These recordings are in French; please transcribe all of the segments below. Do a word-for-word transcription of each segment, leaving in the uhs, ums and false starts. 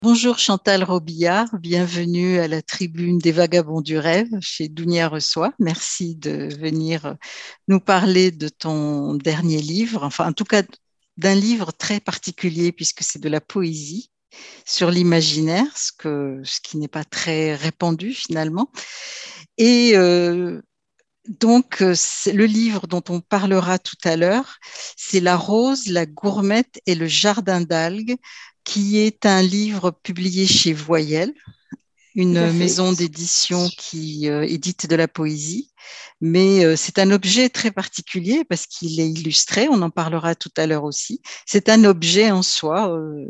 Bonjour Chantal Robillard, bienvenue à la tribune des Vagabonds du Rêve chez Dounia Reçoit. Merci de venir nous parler de ton dernier livre, enfin en tout cas d'un livre très particulier puisque c'est de la poésie sur l'imaginaire, ce que, ce qui n'est pas très répandu finalement. Et euh, donc, euh, c'est le livre dont on parlera tout à l'heure, c'est La rose, la gourmette et le jardin d'algues, qui est un livre publié chez Voyelle, Tout à une fait. maison d'édition qui euh, édite de la poésie. Mais euh, c'est un objet très particulier parce qu'il est illustré, on en parlera tout à l'heure aussi. C'est un objet en soi, euh,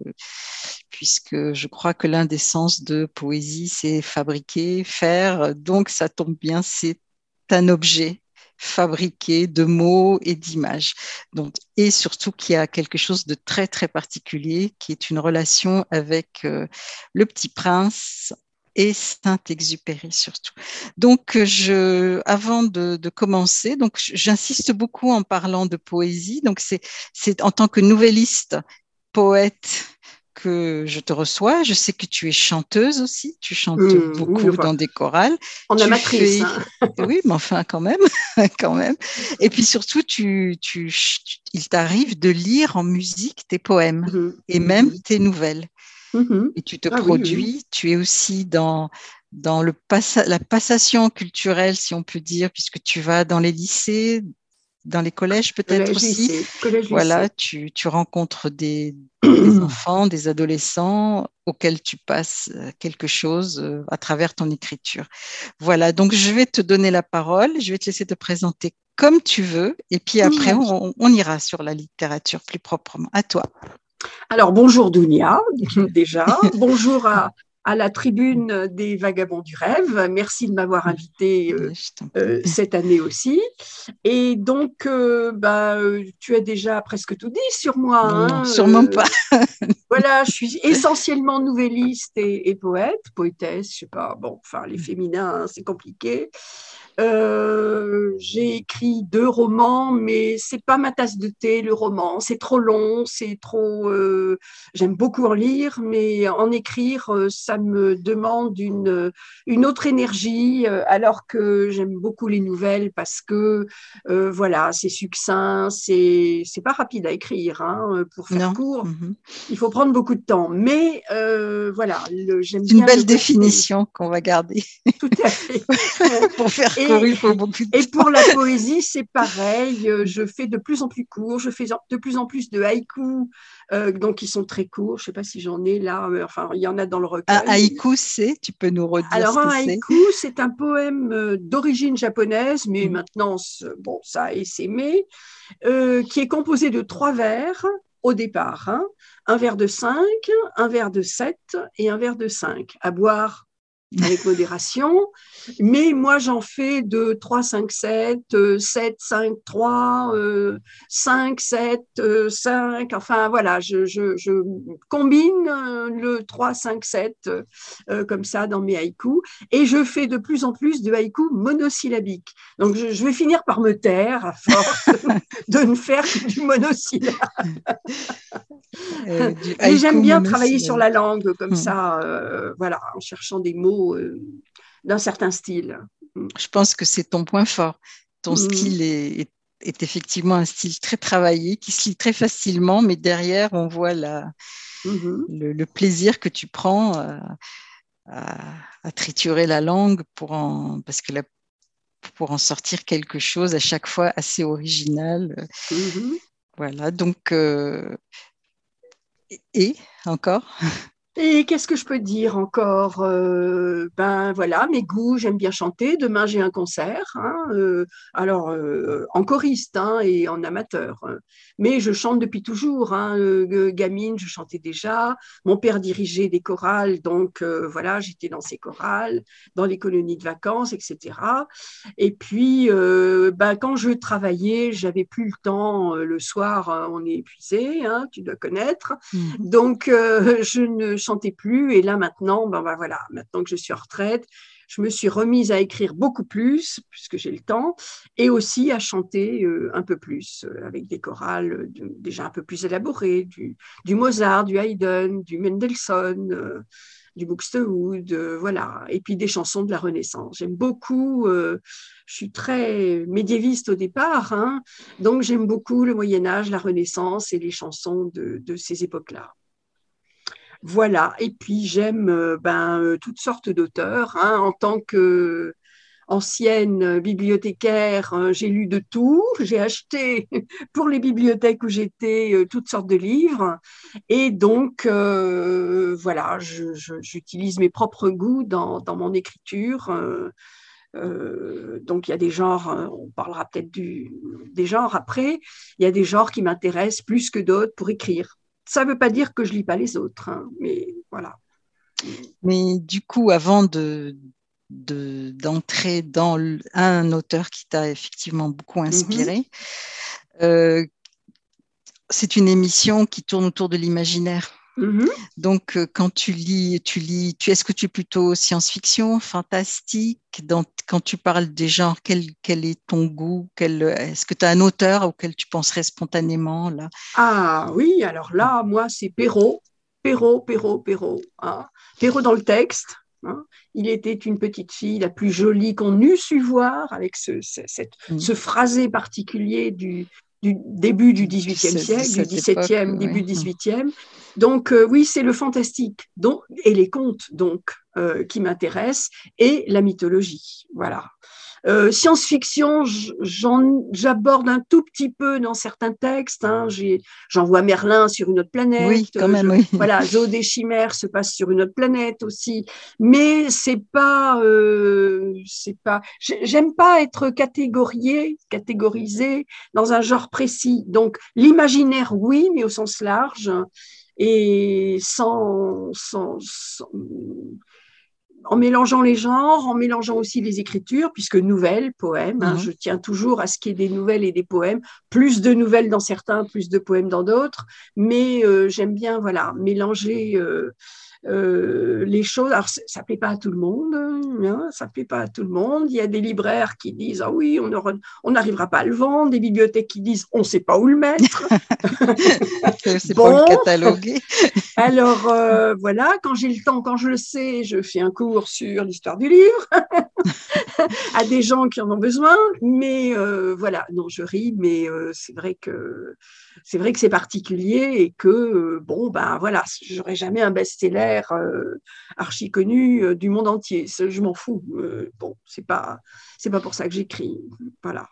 puisque je crois que l'un des sens de poésie, c'est fabriquer, faire. Donc, ça tombe bien, c'est un objet fabriqué de mots et d'images. Donc, et surtout qu'il y a quelque chose de très, très particulier qui est une relation avec euh, le Petit Prince et Saint-Exupéry surtout. Donc, je, avant de, de commencer, donc j'insiste beaucoup en parlant de poésie. Donc, c'est, c'est en tant que nouvelliste, poète que je te reçois. Je sais que tu es chanteuse aussi. Tu chantes Hum, oui, beaucoup enfin, dans des chorales. en Tu amatrice, fais, hein. oui, mais enfin quand même, quand même. Et puis surtout, tu, tu, il t'arrive de lire en musique tes poèmes Mhm, et même mhm, tes nouvelles. mhm. Et tu te Ah oui, oui. produis. Tu es aussi dans dans le passa- la passation culturelle, si on peut dire, puisque tu vas dans les lycées, dans les collèges peut-être Collège, aussi. lycée, collège, Voilà, lycée. tu, tu rencontres des, des enfants, des adolescents auxquels tu passes euh, quelque chose euh, à travers ton écriture. Voilà, donc je vais te donner la parole, je vais te laisser te présenter comme tu veux, et puis après, Ouais. on, on ira sur la littérature plus proprement. À toi. Alors, bonjour Dounia, déjà. Bonjour à, à la tribune des Vagabonds du Rêve. Merci de m'avoir invité euh, Je t'en prie. euh, cette année aussi. Et donc, euh, bah, euh, tu as déjà presque tout dit sur moi, Non, hein. sûrement pas. Euh, Voilà, je suis essentiellement nouvelliste et, et poète, poétesse, je sais pas, bon, enfin, les féminins, hein, c'est compliqué. Euh, j'ai écrit deux romans, mais c'est pas ma tasse de thé, le roman. C'est trop long, c'est trop. Euh, j'aime beaucoup en lire, mais en écrire, euh, ça me demande une, une autre énergie, euh, alors que j'aime beaucoup les nouvelles parce que, euh, voilà, c'est succinct, c'est c'est pas rapide à écrire, hein, pour faire Non. court. Mhm. Il faut prendre beaucoup de temps, mais euh, voilà, le- j'aime C'est une bien le belle côté. définition qu'on va garder. Tout à fait. Pour faire court, Et, il faut beaucoup de et temps. pour la poésie, c'est pareil. Euh, Je fais de plus en plus court. Je fais de plus en plus de haïkus, euh, donc ils sont très courts. Je ne sais pas si j'en ai là. Mais enfin, il y en a dans le Un recueil. haïku, c'est, tu peux nous redire Alors, ce que un c'est? haïku, c'est un poème euh, d'origine japonaise, mais Mhm. maintenant, bon, ça a essaimé, euh, qui est composé de trois vers au départ, hein. Un vers de cinq, un vers de sept et un vers de cinq. À boire avec modération. Mais moi, j'en fais de trois, cinq, sept, euh, sept, cinq, trois, euh, cinq, sept, euh, cinq. Enfin, voilà, je, je, je combine euh, le trois, cinq, sept euh, comme ça dans mes haïkus. Et je fais de plus en plus de haïkus monosyllabiques. Donc, je, je vais finir par me taire à force de ne faire que du monosyllabe. Euh, du Mais j'aime haïku bien travailler sur la monosyllabique. langue comme Hmm. ça, euh, voilà, en cherchant des mots euh, d'un certain style. Je pense que c'est ton point fort. Ton Mm. style est, est- est effectivement un style très travaillé, qui se lit très facilement, mais derrière, on voit la- Mhm. le, le plaisir que tu prends euh, à, à triturer la langue pour en, parce que la- pour en sortir quelque chose à chaque fois assez original. Mhm. Voilà, donc, euh, et encore? Et qu'est-ce que je peux dire encore? Euh, ben voilà, mes goûts, j'aime bien chanter. Demain, j'ai un concert, hein, euh, alors euh, en choriste, hein, et en amateur. Mais je chante depuis toujours, hein. Euh, gamine, je chantais déjà. Mon père dirigeait des chorales, donc euh, voilà, j'étais dans ces chorales, dans les colonies de vacances, et cetera. Et puis, euh, ben, quand je travaillais, j'avais plus le temps. Euh, Le soir, hein, on est épuisé, hein, tu dois connaître. Mhm. Donc, euh, je ne chantais plus. Et là, maintenant, ben, ben, voilà, maintenant que je suis en retraite, je me suis remise à écrire beaucoup plus, puisque j'ai le temps, et aussi à chanter euh, un peu plus, euh, avec des chorales euh, de, déjà un peu plus élaborées, du, du Mozart, du Haydn, du Mendelssohn, euh, du Buxtehude, euh, voilà, et puis des chansons de la Renaissance. J'aime beaucoup, euh, je suis très médiéviste au départ, hein, donc j'aime beaucoup le Moyen-Âge, la Renaissance et les chansons de, de ces époques-là. Voilà, et puis j'aime euh, ben, euh, toutes sortes d'auteurs. Hein. En tant qu'ancienne bibliothécaire, euh, j'ai lu de tout. J'ai acheté pour les bibliothèques où j'étais euh, toutes sortes de livres. Et donc, euh, voilà, je, je, j'utilise mes propres goûts dans, dans mon écriture. Euh, euh, donc, il y a des genres, euh, on parlera peut-être du, des genres après, il y a des genres qui m'intéressent plus que d'autres pour écrire. Ça ne veut pas dire que je ne lis pas les autres, hein, mais voilà. Mais du coup, avant de, de- d'entrer dans le- un auteur qui t'a effectivement beaucoup Mm-hmm. inspiré, euh, c'est une émission qui tourne autour de l'imaginaire. Mm-hmm. Donc, euh, quand tu lis, tu lis, tu, est-ce que tu es plutôt science-fiction, fantastique? Dans- quand tu parles des genres, quel, quel est ton goût? Quel, est-ce que tu as un auteur auquel tu penserais spontanément là? Ah oui, alors là, moi, c'est Perrault, Perrault, Perrault, Perrault. Hein. Perrault dans le texte. Hein. Il était une petite fille, la plus jolie qu'on eût su voir, avec ce, ce, cette, Mm. ce phrasé particulier du, du début du Du- du- dix-huitième de siècle, du cette époque, dix-septième, début ouais. Mm. dix-huitième. Donc euh, oui, c'est le fantastique donc, et les contes donc euh, qui m'intéressent et la mythologie. Voilà. Euh, science-fiction, j'en, j'aborde un tout petit peu dans certains textes. Hein. J'ai, j'en vois Merlin sur une autre planète. Oui, quand Je, même, oui. voilà, Zoo des chimères se passe sur une autre planète aussi. Mais c'est pas, euh, c'est pas. J'aime pas être catégorié, catégorisé dans un genre précis. Donc l'imaginaire, oui, mais au sens large et sans, sans, sans en mélangeant les genres, en mélangeant aussi les écritures, puisque nouvelles, poèmes, hein, Mhm. je tiens toujours à ce qu'il y ait des nouvelles et des poèmes, plus de nouvelles dans certains, plus de poèmes dans d'autres, mais euh, j'aime bien voilà, mélanger euh, euh, les choses. Alors, ça ne plaît pas à tout le monde, hein, ça ne plaît pas à tout le monde. Il y a des libraires qui disent « Ah oui, on n'arrivera pas à le vendre », des bibliothèques qui disent « On ne sait pas où le mettre ». C'est pas le Bon, cataloguer. alors euh, voilà, quand j'ai le temps, quand je le sais, je fais un cours sur l'histoire du livre à des gens qui en ont besoin. Mais euh, voilà, non, je ris, mais euh, c'est vrai que c'est vrai que c'est particulier et que euh, bon, ben voilà, j'aurais jamais un best-seller euh, archi connu euh, du monde entier. Je m'en fous. Euh, bon, c'est pas c'est pas pour ça que j'écris. Voilà.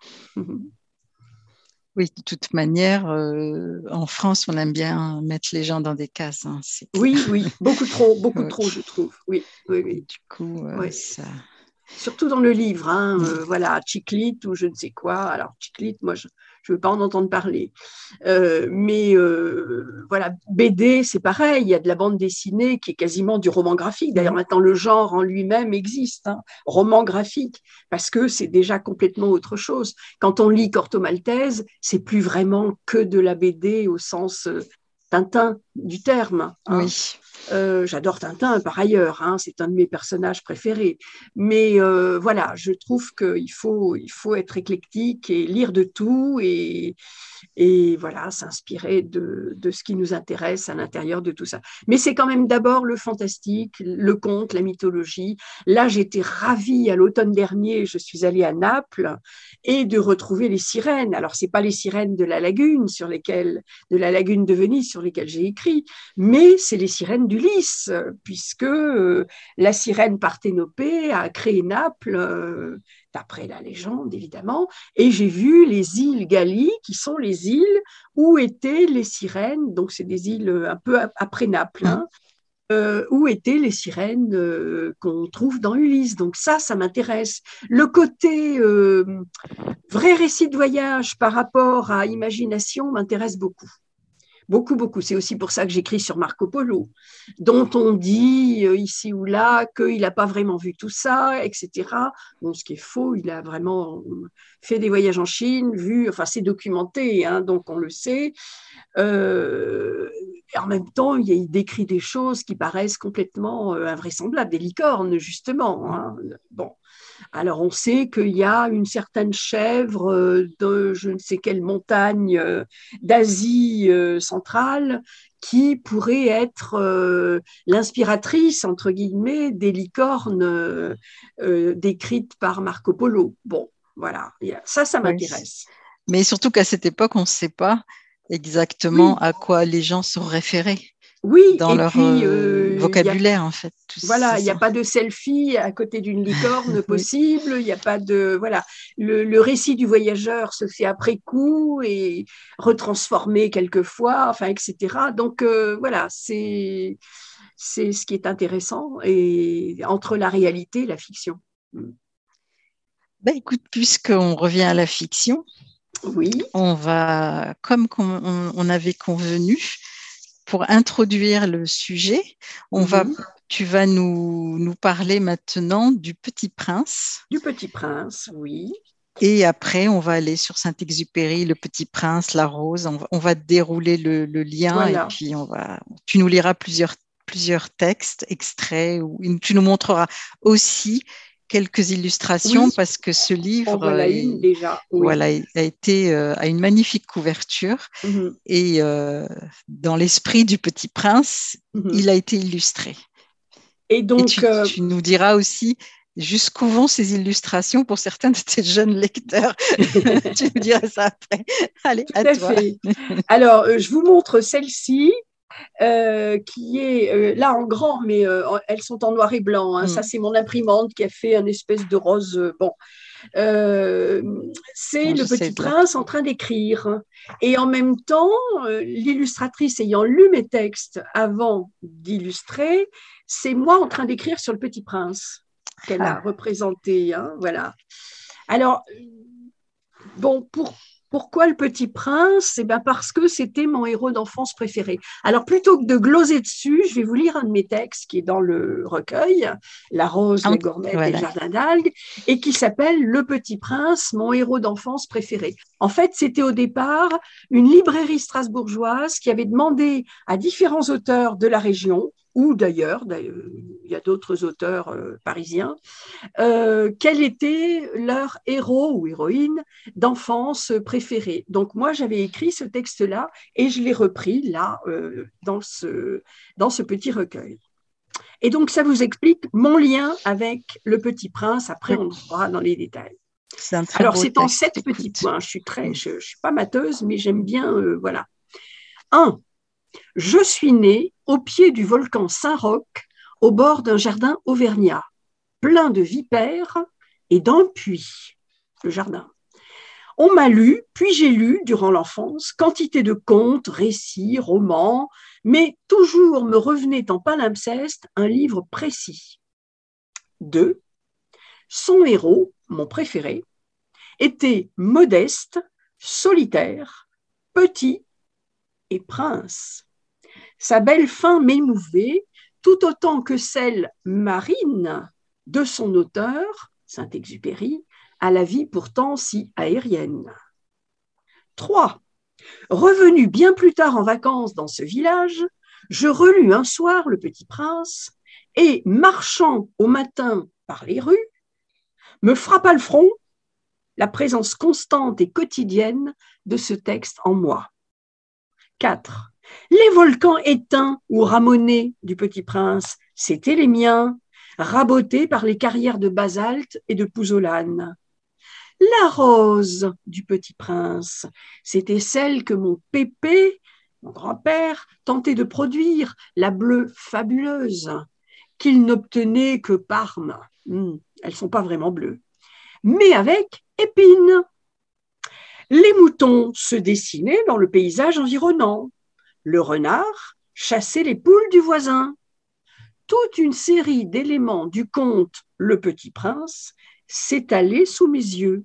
Oui, de toute manière, euh, en France, on aime bien mettre les gens dans des cases, hein, c'est clair. Oui, oui, beaucoup trop, beaucoup Oui. trop, je trouve. Oui, oui, oui. Du coup, euh, Oui. ça. Surtout dans le livre, hein, Mm. euh, voilà, Chiclit ou je ne sais quoi. Alors, Chiclit, moi, je ne veux pas en entendre parler. Euh, mais euh, voilà, B D, c'est pareil. Il y a de la bande dessinée qui est quasiment du roman graphique. D'ailleurs, Mm. maintenant, le genre en lui-même existe, hein, roman graphique, parce que c'est déjà complètement autre chose. Quand on lit Corto Maltese, c'est plus vraiment que de la B D au sens euh, Tintin du terme. Hein. Oui. Euh, j'adore Tintin par ailleurs, hein, c'est un de mes personnages préférés. Mais euh, voilà, je trouve qu'il faut, il faut être éclectique et lire de tout et, et voilà, s'inspirer de, de ce qui nous intéresse à l'intérieur de tout ça. Mais c'est quand même d'abord le fantastique, le conte, la mythologie. Là, j'étais ravie à l'automne dernier, je suis allée à Naples et de retrouver les sirènes. Alors, c'est pas les sirènes de la lagune sur lesquelles, de la lagune de Venise sur lesquelles j'ai écrit, mais c'est les sirènes d'Ulysse, puisque euh, la sirène Parthénopée a créé Naples, euh, d'après la légende évidemment, et j'ai vu les îles Gallies, qui sont les îles où étaient les sirènes, donc c'est des îles un peu après Naples, Mm. hein, euh, où étaient les sirènes euh, qu'on trouve dans Ulysse. Donc ça, ça m'intéresse. Le côté euh, vrai récit de voyage par rapport à imagination m'intéresse beaucoup. Beaucoup, beaucoup. C'est aussi pour ça que j'écris sur Marco Polo, dont on dit euh, ici ou là qu'il n'a pas vraiment vu tout ça, et cetera. Bon, ce qui est faux, il a vraiment fait des voyages en Chine, vu, enfin, c'est documenté, hein, donc on le sait. Euh, et en même temps, il, il décrit des choses qui paraissent complètement euh, invraisemblables, des licornes, justement. Hein. Bon. Alors, on sait qu'il y a une certaine chèvre euh, de je ne sais quelle montagne euh, d'Asie euh, centrale qui pourrait être euh, l'inspiratrice, entre guillemets, des licornes euh, euh, décrites par Marco Polo. Bon, voilà, ça, ça Oui. m'intéresse. Mais surtout qu'à cette époque, on ne sait pas exactement Oui, à quoi les gens sont référés oui, dans et leur puis euh, euh, il y a vocabulaire, en fait. Tout- C'est voilà, il n'y a ça. pas de selfie à côté d'une licorne Oui. possible, il n'y a pas de voilà, le, le récit du voyageur se fait après coup et retransformé quelquefois, enfin et cetera. Donc euh, voilà, c'est c'est ce qui est intéressant et entre la réalité et la fiction. Ben, écoute, puisqu'on revient à la fiction, Oui. on va, comme on, on avait convenu, pour introduire le sujet, on va, Mhm. tu vas nous, nous parler maintenant du Petit Prince. Du Petit Prince, oui. Et après, on va aller sur Saint-Exupéry, Le Petit Prince, La Rose. On va, on va dérouler le, le lien et Voilà. puis on va, tu nous liras plusieurs, plusieurs textes, extraits, ou tu nous montreras aussi quelques illustrations Oui, parce que ce en livre voilà une est, déjà, oui. voilà, a été, euh, a une magnifique couverture Mhm. et euh, dans l'esprit du Petit Prince, Mhm. il a été illustré. Et Et donc, tu, euh, tu nous diras aussi jusqu'où vont ces illustrations pour certains de tes jeunes lecteurs. Tu nous diras ça après. Allez, tout à à toi. fait. Alors, euh, je vous montre celle-ci, euh, qui est euh, là en grand, mais euh, elles sont en noir et blanc. Hein. Ça, Mm. c'est mon imprimante qui a fait un espèce de rose. euh, bon, Euh, c'est Bon, le j'essaie petit de la prince en trouver. train d'écrire. Et en même temps, euh, l'illustratrice ayant lu mes textes avant d'illustrer, c'est moi en train d'écrire sur le petit prince qu'elle a Ah, représenté. Hein, voilà. Alors, bon, pour, pourquoi le Petit Prince? Eh ben parce que c'était mon héros d'enfance préféré. Alors, plutôt que de gloser dessus, je vais vous lire un de mes textes qui est dans le recueil, La rose, la gourmette et le voilà. jardin d'algues, et qui s'appelle Le Petit Prince, mon héros d'enfance préféré. En fait, c'était au départ une librairie strasbourgeoise qui avait demandé à différents auteurs de la région, ou d'ailleurs, il y a d'autres auteurs euh, parisiens, euh, quel était leur héros ou héroïne d'enfance préféré. Donc moi, j'avais écrit ce texte-là et je l'ai repris là euh, dans, ce, dans ce petit recueil. Et donc ça vous explique mon lien avec Le Petit Prince. Après, Oui, on entrera dans les détails. c'est un très Alors beau c'est en texte. sept petits Écoute. points. Je suis très, Mm. je, je suis pas mateuse, mais j'aime bien. Euh, voilà. Un. Je suis née au pied du volcan Saint-Roch, au bord d'un jardin auvergnat, plein de vipères et d'un puits, le jardin. On m'a lu, puis j'ai lu, durant l'enfance, quantité de contes, récits, romans, mais toujours me revenait en palimpseste un livre précis. Deux. Son héros, mon préféré, était modeste, solitaire, petit et prince. Sa belle fin m'émouvait, tout autant que celle marine de son auteur, Saint-Exupéry, à la vie pourtant si aérienne. Trois. Revenu bien plus tard en vacances dans ce village, je relus un soir Le Petit Prince et, marchant au matin par les rues, me frappa le front la présence constante et quotidienne de ce texte en moi. Quatre. Les volcans éteints ou ramonés du Petit Prince, c'étaient les miens, rabotés par les carrières de basalte et de pouzzolane. La rose du Petit Prince, c'était celle que mon pépé, mon grand-père, tentait de produire, la bleue fabuleuse, qu'il n'obtenait que par main. Hum, elles ne sont pas vraiment bleues, mais avec épines. Les moutons se dessinaient dans le paysage environnant. Le renard chassait les poules du voisin. Toute une série d'éléments du conte Le Petit Prince s'étalait sous mes yeux.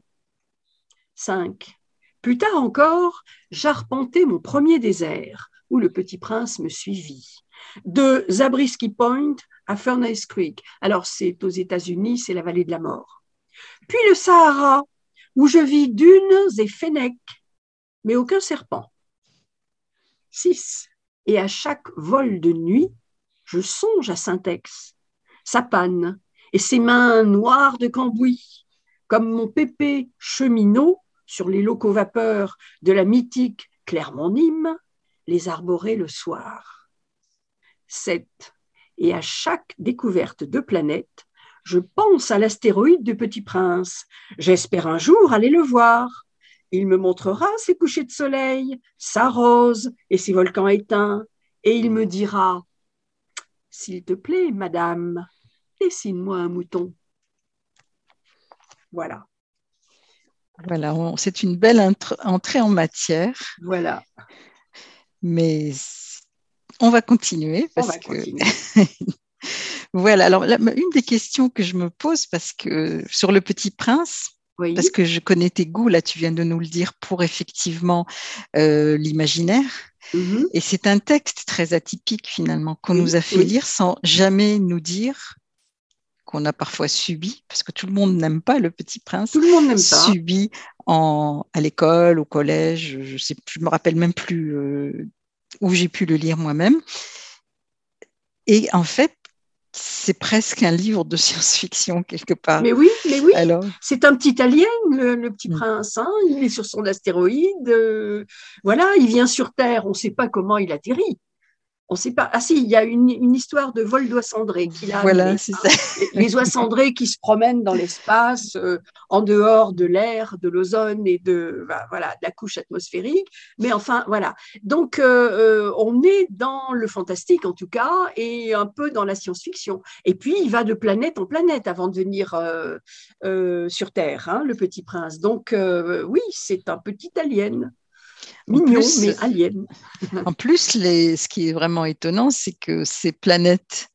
Cinq. Plus tard encore, j'arpentais mon premier désert, où le Petit Prince me suivit. De Zabriskie Point à Furnace Creek. Alors, c'est aux États-Unis, c'est la vallée de la mort. Puis le Sahara, où je vis dunes et fennecs, mais aucun serpent. Six. et à chaque vol de nuit, je songe à Syntex, sa panne et ses mains noires de cambouis, comme mon pépé cheminot sur les locaux vapeurs de la mythique Clermont-Nîmes, les arborer le soir. sept. Et à chaque découverte de planète, je pense à l'astéroïde du Petit Prince. J'espère un jour aller le voir. Il me montrera ses couchers de soleil, sa rose et ses volcans éteints, et il me dira « S'il te plaît, madame, dessine-moi un mouton. » Voilà. Voilà, on- c'est une belle intr- entrée en matière, Voilà. mais on va continuer On parce va que continuer. voilà. Alors, la- une des questions que je me pose parce que sur Le Petit Prince, Oui. parce que je connais tes goûts, là, tu viens de nous le dire, pour effectivement euh, l'imaginaire. Mhm. Et c'est un texte très atypique finalement qu'on Oui, nous a fait oui. lire sans jamais nous dire qu'on a parfois subi, parce que tout le monde n'aime pas Le Petit Prince, Tout le monde n'aime pas. subi en, à l'école, au collège, je sais, je me rappelle même plus euh, où j'ai pu le lire moi-même. Et en fait, c'est presque un livre de science-fiction quelque part. Mais oui, mais oui, Alors, c'est un petit alien, le, le petit mm, prince. Hein. Il est sur son astéroïde. euh, voilà, il vient sur Terre. On ne sait pas comment il atterrit. On sait pas. Ah si, il y a une, une histoire de vol d'oies cendrées qu'il a voilà, amené. c'est Hein. ça. Les, les oies cendrées qui se promènent dans l'espace, euh, en dehors de l'air, de l'ozone et de, bah, voilà, de la couche atmosphérique. Mais enfin, voilà. Donc, euh, euh, on est dans le fantastique en tout cas et un peu dans la science-fiction. Et puis, il va de planète en planète avant de venir euh, euh, sur Terre, hein, le petit prince. Donc, euh, oui, c'est un petit alien. En Mignon, plus, mais alien. en plus les, ce qui est vraiment étonnant, c'est que ces planètes,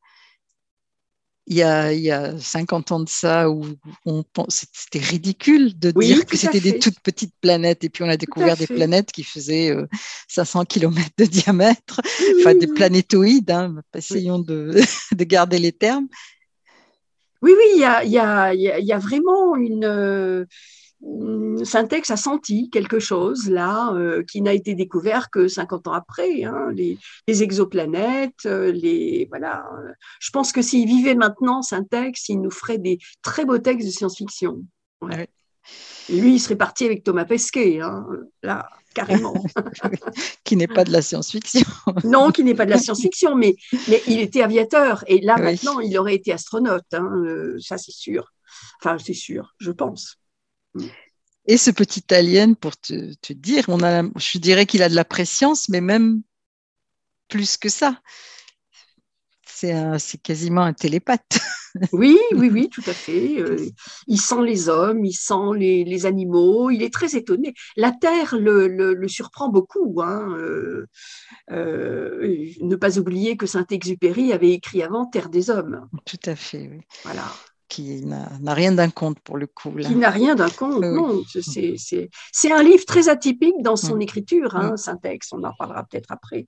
il y a, il y a cinquante ans de ça, où on pense, c'était ridicule de Oui, dire que tout à c'était des fait. toutes petites planètes. Et puis, on a Tout à découvert des fait. planètes qui faisaient euh, cinq cents kilomètres de diamètre, Oui, enfin oui, des oui. planétoïdes, hein. Oui, Essayons de, de garder les termes. oui, oui, il y a, il y a, il y a, il y a vraiment une, euh, une- Syntex a senti quelque chose là euh, qui n'a été découvert que cinquante ans après. Hein, les, les exoplanètes, euh, les voilà. euh, Je pense que s'il vivait maintenant, Syntex, il nous ferait des très beaux textes de science-fiction. Ouais. Ouais. Et lui, il serait parti avec Thomas Pesquet, hein, là, carrément. Qui n'est pas de la science-fiction. Non, qui n'est pas de la science-fiction, mais, mais il était aviateur. Et là, Oui. maintenant, il aurait été astronaute. Hein, euh, ça, c'est sûr. Enfin, c'est sûr, je pense. Et ce petit alien, pour te, te dire, on a, je dirais qu'il a de la préscience, mais même plus que ça. C'est, un, c'est quasiment un télépathe. Oui, oui, oui, tout à fait. Euh, il sent les hommes, il sent les, les animaux. Il est très étonné. La Terre le, le, le surprend beaucoup. Hein. Euh, euh, ne pas oublier que Saint-Exupéry avait écrit avant Terre des hommes. Tout à fait, oui. Voilà. Qui n'a, n'a rien d'un conte pour le coup, là. Qui n'a rien d'un conte, Oui. non. C'est, c'est, c'est un livre très atypique dans son Mm. écriture, Mm. hein, Syntex. On en parlera peut-être après.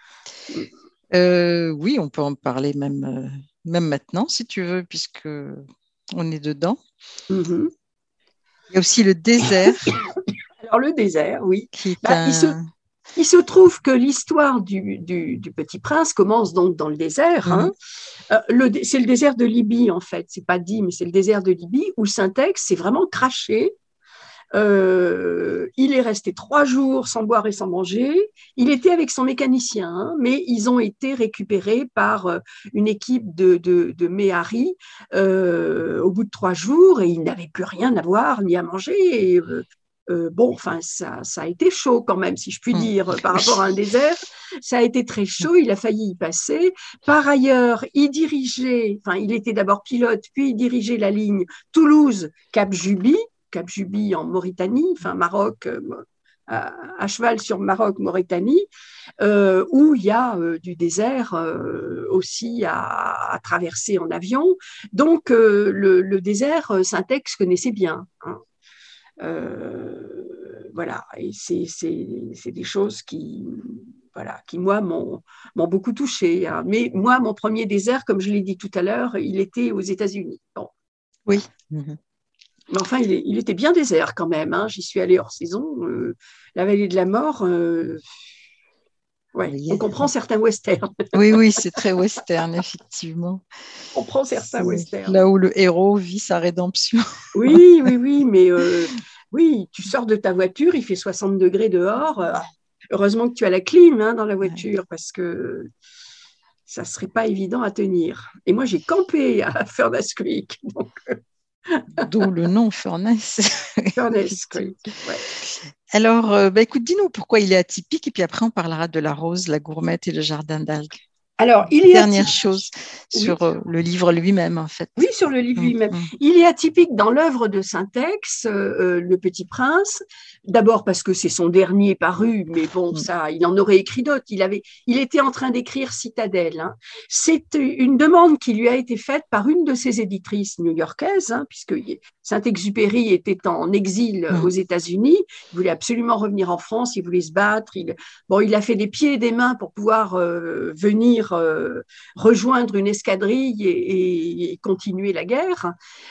Euh, oui, on peut en parler même, euh, même maintenant, si tu veux, puisque on est dedans. Mm-hmm. Il y a aussi le désert, Alors, le désert, oui. qui est Bah, il, se, un... il se trouve que l'histoire du, du, du Petit Prince commence donc dans le désert. Hein. Mhm. Euh, le, c'est le désert de Libye, en fait. C'est pas dit, mais c'est le désert de Libye où Syntex s'est vraiment craché. Euh, il est resté trois jours sans boire et sans manger. Il était avec son mécanicien, hein, mais ils ont été récupérés par euh, une équipe de, de, de Méhari euh, au bout de trois jours et il n'avait plus rien à boire ni à manger. Et, euh, euh, bon, enfin, ça, ça a été chaud quand même, si je puis Mm. dire, par Oui. rapport à un désert. Ça a été très chaud, il a failli y passer. Par ailleurs, il dirigeait, enfin, il était d'abord pilote, puis il dirigeait la ligne Toulouse-Cap-Juby, Cap-Juby en Mauritanie, enfin Maroc, euh, à, à cheval sur Maroc-Mauritanie, euh, où il y a euh, du désert euh, aussi à, à traverser en avion. Donc, euh, le, le désert, Syntex connaissait bien. Hein. Euh, voilà, et c'est, c'est, c'est des choses qui, voilà, qui moi, m'ont, m'ont beaucoup touché. Hein. Mais moi, mon premier désert, comme je l'ai dit tout à l'heure, il était aux États-Unis. Bon. Oui. Mhm. Mais enfin, il, est, il, était bien désert quand même. Hein. J'y suis allée hors saison. Euh, la vallée de la mort, euh, Ouais. Oui, On comprend certains westerns. oui, oui, c'est très western, effectivement. On comprend certains C'est westerns. là où le héros vit sa rédemption. Oui, oui, oui, mais euh, oui, tu sors de ta voiture, il fait soixante degrés dehors. euh, heureusement que tu as la clim hein, dans la Ouais. voiture parce que ça ne serait pas évident à tenir. Et moi, j'ai campé à Furnace Creek. Donc, D'où le nom Furnace. Furnace Effectivement. Creek, ouais. Alors, euh, bah, écoute, dis-nous pourquoi il est atypique, et puis après, on parlera de la rose, la gourmette et le jardin d'algues. Alors, il est Dernière atypique. chose Oui. sur euh, le livre lui-même, en fait. Oui, sur le livre Hum, lui-même. hum. Il est atypique dans l'œuvre de Saint-Ex, euh, Le Petit Prince. D'abord parce que c'est son dernier paru, mais bon, Hum. ça, il en aurait écrit d'autres. Il avait, il était en train d'écrire Citadelle. Hein. C'est une demande qui lui a été faite par une de ses éditrices new-yorkaises, hein, puisque Saint-Exupéry était en exil aux Hum. États-Unis. Il voulait absolument revenir en France. Il voulait se battre. Il, bon, il a fait des pieds et des mains pour pouvoir euh, venir euh, rejoindre une escadrille et, et, et continuer la guerre.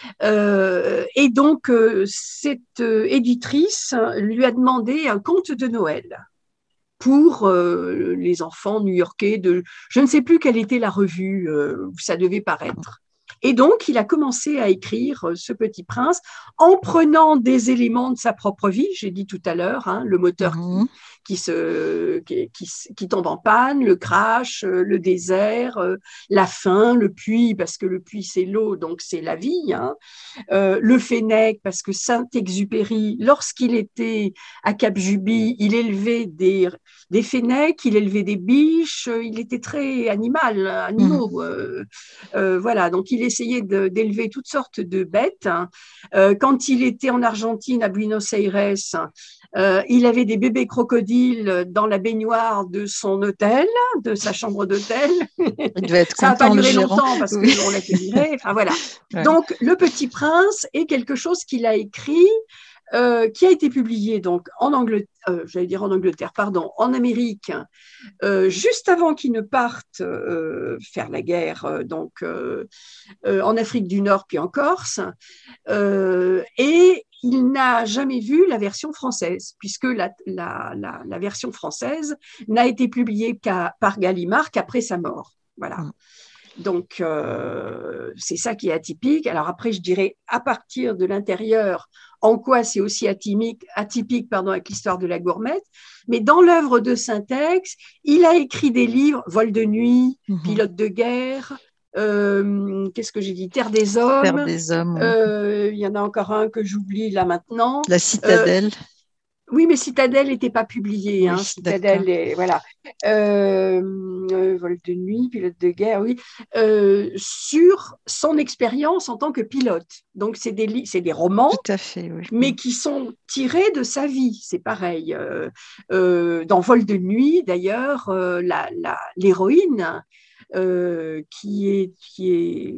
Euh, et donc, euh, cette euh, éditrice lui a demandé un conte de Noël pour euh, les enfants new-yorkais de, je ne sais plus quelle était la revue euh, où ça devait paraître. Et donc, il a commencé à écrire Ce Petit Prince en prenant des éléments de sa propre vie. J'ai dit tout à l'heure, hein, le moteur Hum. qui, qui, se, qui, qui, qui tombe en panne, le crash, le désert, la faim, le puits, parce que le puits, c'est l'eau, donc c'est la vie. Hein. Euh, le Fennec, parce que Saint-Exupéry, lorsqu'il était à Cap-Juby, il élevait des, des Fennecs, il élevait des biches, il était très animal, animaux. Hum. Euh, euh, voilà, donc il essayait de, d'élever toutes sortes de bêtes. Euh, quand il était en Argentine, à Buenos Aires, euh, il avait des bébés crocodiles dans la baignoire de son hôtel, de sa chambre d'hôtel. Il devait être Ça n'a pas content, le duré gérant. longtemps parce Oui. qu'on l'a fait virer. Enfin voilà. Ouais. Donc, Le Petit Prince est quelque chose qu'il a écrit, euh, qui a été publié donc en Angleterre, euh, j'allais dire en Angleterre, pardon, en Amérique, euh, juste avant qu'il ne parte euh, faire la guerre, euh, donc euh, euh, en Afrique du Nord puis en Corse, euh, et il n'a jamais vu la version française, puisque la, la, la, la version française n'a été publiée qu'à, par Gallimard qu'après sa mort. Voilà. Hum. Donc, euh, c'est ça qui est atypique. Alors après, je dirais, à partir de l'intérieur, en quoi c'est aussi atypique, atypique pardon, avec l'histoire de la gourmette. Mais dans l'œuvre de Saint-Ex, il a écrit des livres, Vol de nuit, Hum. Pilote de guerre, euh, qu'est-ce que j'ai dit, Terre des Père hommes. des hommes. Oui. Euh, il y en a encore un que j'oublie là maintenant. La Euh, citadelle. oui, mais Citadelle n'était pas publié. Hein. Oui, d'accord. Citadelle, est, voilà. Euh, euh, Vol de nuit, pilote de guerre, oui. Euh, sur son expérience en tant que pilote. Donc, c'est des, li- c'est des romans, Tout à fait, oui. mais qui sont tirés de sa vie. C'est pareil. Euh, euh, dans Vol de nuit, d'ailleurs, euh, la, la, l'héroïne euh, qui est, qui est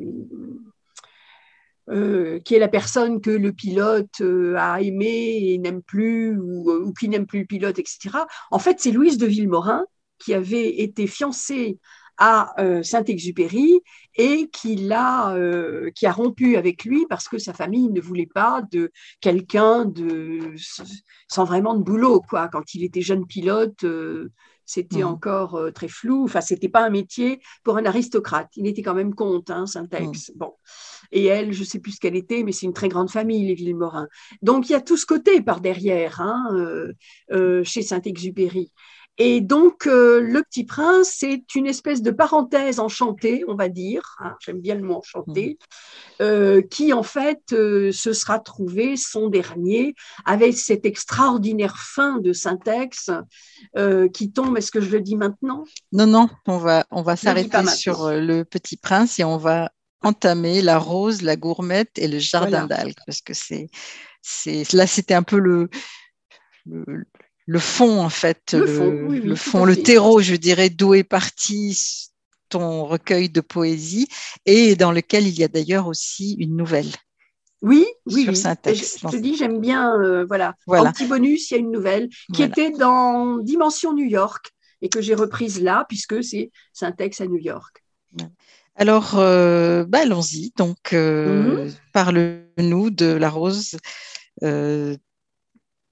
euh, qui est la personne que le pilote euh, a aimé et n'aime plus, ou, ou qui n'aime plus le pilote, et cetera. En fait, c'est Louise de Villemorin qui avait été fiancée à euh, Saint-Exupéry et qui, l'a, euh, qui a rompu avec lui parce que sa famille ne voulait pas de quelqu'un de, sans vraiment de boulot. Quoi. Quand il était jeune pilote, euh, c'était Hum. encore euh, très flou. Enfin, c'était pas un métier pour un aristocrate. Il était quand même comte, hein, Saint-Ex. Hum. Bon. Et elle, je ne sais plus ce qu'elle était, mais c'est une très grande famille, les Villemorin. Donc, il y a tout ce côté par derrière, hein, euh, euh, chez Saint-Exupéry. Et donc, euh, Le Petit Prince, c'est une espèce de parenthèse enchantée, on va dire, hein, j'aime bien le mot enchanté, euh, qui en fait euh, se sera trouvé son dernier, avec cette extraordinaire fin de Saint-Ex euh, qui tombe, est-ce que je le dis maintenant? Non, non, on va, on va Je ne le dis pas s'arrêter maintenant. sur euh, le Petit Prince et on va entamer la rose, la gourmette et le jardin Voilà. d'algues, parce que c'est, c'est, là, c'était un peu le, le, le fond, en fait, Le fond, le, oui, le oui, tout fond, à le fait. terreau, je dirais, d'où est parti ton recueil de poésie et dans lequel il y a d'ailleurs aussi une nouvelle Oui, oui, sur oui. Je, Saint-Ex. je te dis, j'aime bien, euh, voilà. En Voilà, petit bonus, il y a une nouvelle qui voilà. était dans Dimension New York et que j'ai reprise là, puisque c'est Saint-Ex à New York. Alors, euh, bah, allons-y. Donc, Mhm. euh, parle-nous de la rose. Euh,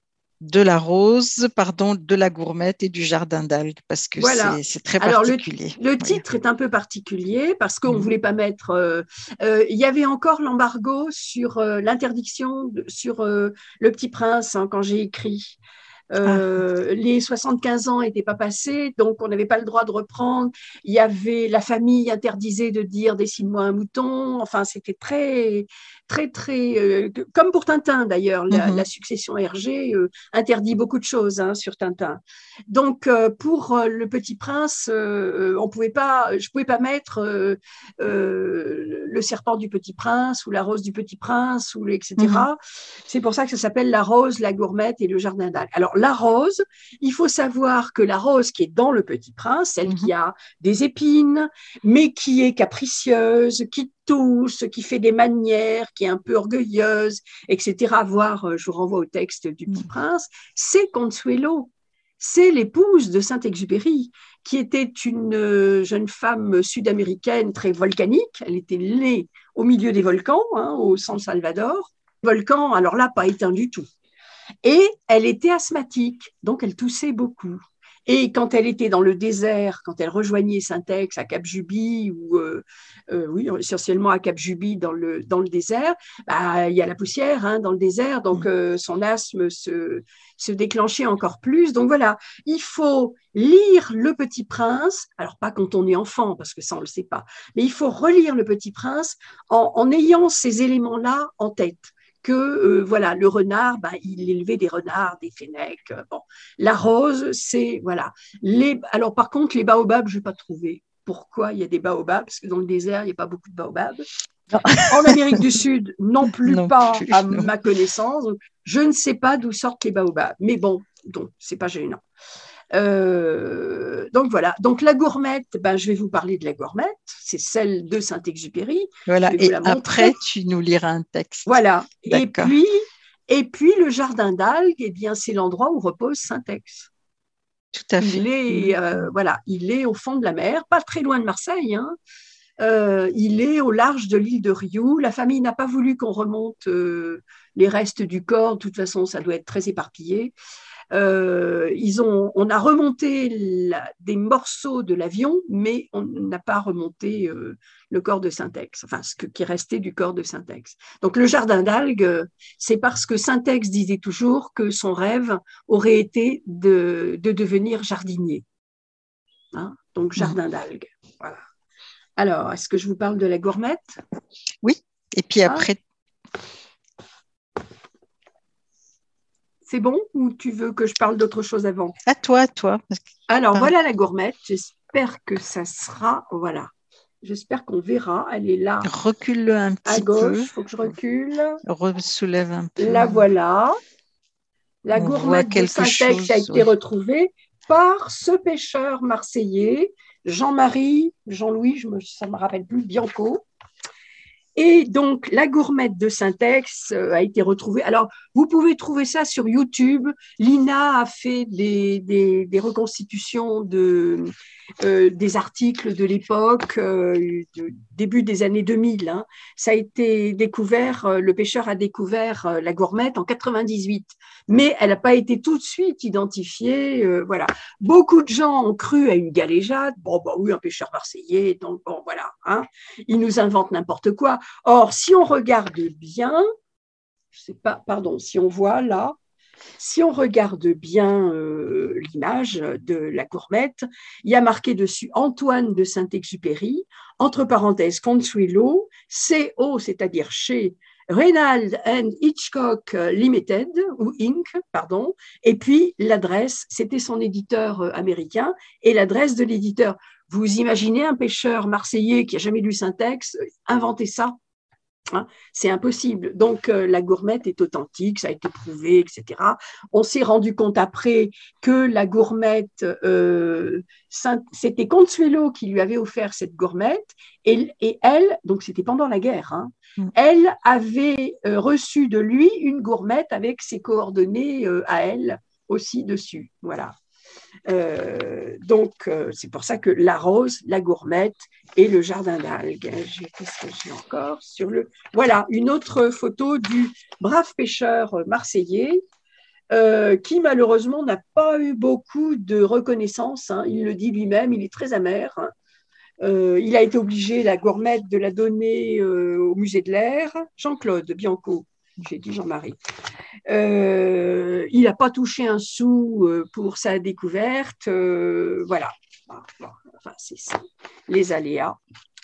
de la rose, pardon, de la gourmette et du jardin d'algues, parce que Voilà. c'est très Alors, le, particulier. le Oui. titre est un peu particulier parce qu'on ne Mhm. voulait pas mettre. euh, euh, Il y avait encore l'embargo sur euh, l'interdiction de- sur euh, Le Petit Prince hein, quand j'ai écrit. Ah, Euh, les soixante-quinze ans n'étaient pas passés, donc on n'avait pas le droit de reprendre. Il y avait la famille interdisait de dire dessine-moi un mouton. Enfin, c'était très, très, très euh, comme pour Tintin d'ailleurs. La, mhm. la succession Hergé euh, interdit beaucoup de choses hein, sur Tintin. Donc euh, pour euh, Le Petit Prince, euh, on pouvait pas, je pouvais pas mettre euh, euh, le serpent du Petit Prince ou la rose du Petit Prince ou le- Mhm. et cetera. C'est pour ça que ça s'appelle la rose, la gourmette et le jardin d'algues. Alors, la rose, il faut savoir que la rose qui est dans Le Petit Prince, celle Mhm. qui a des épines, mais qui est capricieuse, qui tousse, qui fait des manières, qui est un peu orgueilleuse, et cetera. Voir, euh, je vous renvoie au texte du Petit Prince, c'est Consuelo. C'est l'épouse de Saint-Exupéry, qui était une euh, jeune femme sud-américaine très volcanique. Elle était née au milieu des volcans, hein, au San Salvador. Volcan, alors là, pas éteint du tout. Et elle était asthmatique, donc elle toussait beaucoup. Et quand elle était dans le désert, quand elle rejoignait Saint-Ex à Cap-Juby, ou euh, euh, oui, essentiellement à Cap-Juby dans le, dans le désert, bah, il y a la poussière hein, dans le désert, donc euh, son asthme se, se déclenchait encore plus. Donc voilà, il faut lire Le Petit Prince, alors pas quand on est enfant, parce que ça on ne le sait pas, mais il faut relire Le Petit Prince en, en ayant ces éléments-là en tête que euh, voilà le renard, ben, il élevait des renards, des fennecs. Euh, bon, la rose, c'est voilà. Les, alors par contre, les baobabs, je n'ai pas trouvé. Pourquoi il y a des baobabs? Parce que dans le désert, il n'y a pas beaucoup de baobabs. En Amérique du Sud, non plus Non pas à plus, non. ma connaissance. Je ne sais pas d'où sortent les baobabs. Mais bon, donc c'est pas gênant. Euh, donc voilà. Donc la gourmette, ben, je vais vous parler de la gourmette. C'est celle de Saint-Exupéry. Je Voilà. vais vous Et la montrer. après, tu nous liras un texte. Voilà. Et D'accord. puis, et puis le jardin d'algues, eh bien, c'est l'endroit où repose Saint-Ex. Tout à Il fait. est, Mhm. euh, voilà, il est au fond de la mer, pas très loin de Marseille. Hein. Euh, il est au large de l'île de Rioux. La famille n'a pas voulu qu'on remonte euh, les restes du corps. De toute façon, ça doit être très éparpillé. Euh, ils ont, on a remonté la, des morceaux de l'avion, mais on n'a pas remonté euh, le corps de Saint-Ex, enfin ce que, qui restait du corps de Saint-Ex. Donc le jardin d'algues, c'est parce que Saint-Ex disait toujours que son rêve aurait été de, de devenir jardinier. Hein. Donc Mhm. jardin d'algues. Voilà. Alors, est-ce que je vous parle de la gourmette? Oui. Et puis Hein. après, C'est bon ou tu veux que je parle d'autre chose avant? à toi, à toi. Parce que- Alors, pardon. voilà la gourmette. J'espère que ça sera. Voilà. J'espère qu'on verra. Elle est là Recule-le un à petit peu. gauche. Il faut que je recule. Soulève un peu. La voilà. La On voit gourmette de quelque Saint-Ex a chose. été Oui. retrouvée par ce pêcheur marseillais, Jean-Marie, Jean-Louis, je me, ça ne me rappelle plus, Bianco. Et donc, la gourmette de Saint-Ex euh, a été retrouvée. Alors, vous pouvez trouver ça sur YouTube. Lina a fait des, des, des reconstitutions de, euh, des articles de l'époque, euh, du début des années deux mille. Hein. Ça a été découvert, euh, le pêcheur a découvert euh, la gourmette en quatre-vingt-dix-huit. Mais elle n'a pas été tout de suite identifiée. Euh, voilà. Beaucoup de gens ont cru à une galéjade. Bon, bah oui, un pêcheur marseillais, donc bon, voilà. Hein. Il nous invente n'importe quoi. Or, si on regarde bien, je sais pas, pardon, si on voit là, si on regarde bien euh, l'image de la gourmette, il y a marqué dessus Antoine de Saint-Exupéry, entre parenthèses Consuelo, C O, c'est-à-dire chez Reynald and Hitchcock Limited, ou Inc, pardon, et puis l'adresse, c'était son éditeur américain, et l'adresse de l'éditeur. Vous imaginez un pêcheur marseillais qui n'a jamais lu Saint-Ex inventer ça? Hein, c'est impossible. Donc, euh, la gourmette est authentique, ça a été prouvé, et cetera. On s'est rendu compte après que la gourmette, euh, c'était Consuelo qui lui avait offert cette gourmette, et, et elle, donc c'était pendant la guerre, hein, Mm. elle avait euh, reçu de lui une gourmette avec ses coordonnées euh, à elle aussi dessus. Voilà. Euh, donc, euh, c'est pour ça que la rose, la gourmette et le jardin d'algues. Qu'est-ce que j'ai encore sur le... Voilà, une autre photo du brave pêcheur marseillais euh, qui malheureusement n'a pas eu beaucoup de reconnaissance. Hein. Il le dit lui-même, il est très amer. Hein. Euh, il a été obligé, la gourmette, de la donner euh, au musée de l'Air. Jean-Claude Bianco, j'ai dit Jean-Marie. Euh, il n'a pas touché un sou euh, pour sa découverte. Euh, voilà. Enfin, c'est ça, les aléas.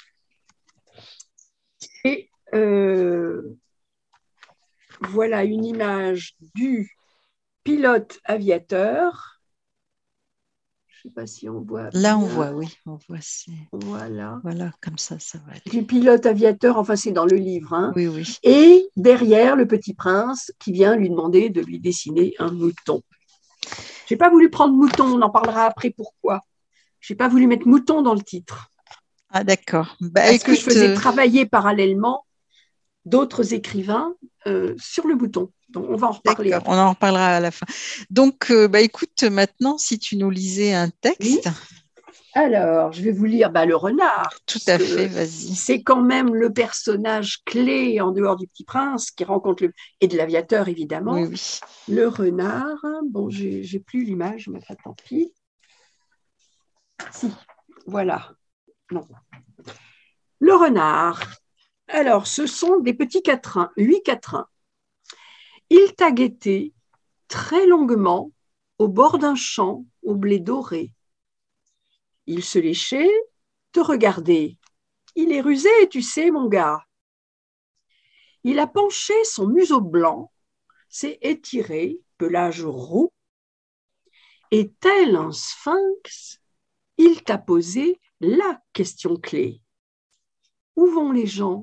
Et euh, voilà une image du pilote aviateur. Je ne sais pas si on voit. Là, bien. on voit, oui, on voit. C'est... Voilà. Voilà, comme ça, ça va aller. Du pilote aviateur, enfin, c'est dans le livre. Hein. Oui, oui. Et derrière, le petit prince qui vient lui demander de lui dessiner un mouton. Je n'ai pas voulu prendre mouton, on en parlera après pourquoi. Je n'ai pas voulu mettre mouton dans le titre. Ah, d'accord. Bah, Parce écoute, que je faisais euh... travailler parallèlement d'autres écrivains euh, sur le mouton. Donc, on va en reparler. D'accord, on en reparlera à la fin. Donc, euh, bah, écoute, maintenant, si tu nous lisais un texte. Oui. Alors, je vais vous lire bah, le renard. Tout à fait, vas-y. C'est quand même le personnage clé en dehors du Petit Prince qui rencontre le... et de l'aviateur, évidemment. Oui, oui. Le renard. Bon, j'ai, j'ai plus l'image, mais enfin, tant pis. Si, voilà. Non. Le renard. Alors, ce sont des petits quatrains, huit quatrains. Il t'a guetté très longuement au bord d'un champ au blé doré. Il se léchait, te regardait. Il est rusé, tu sais, mon gars. Il a penché son museau blanc, s'est étiré, pelage roux, et tel un sphinx, il t'a posé la question clé. Où vont les gens?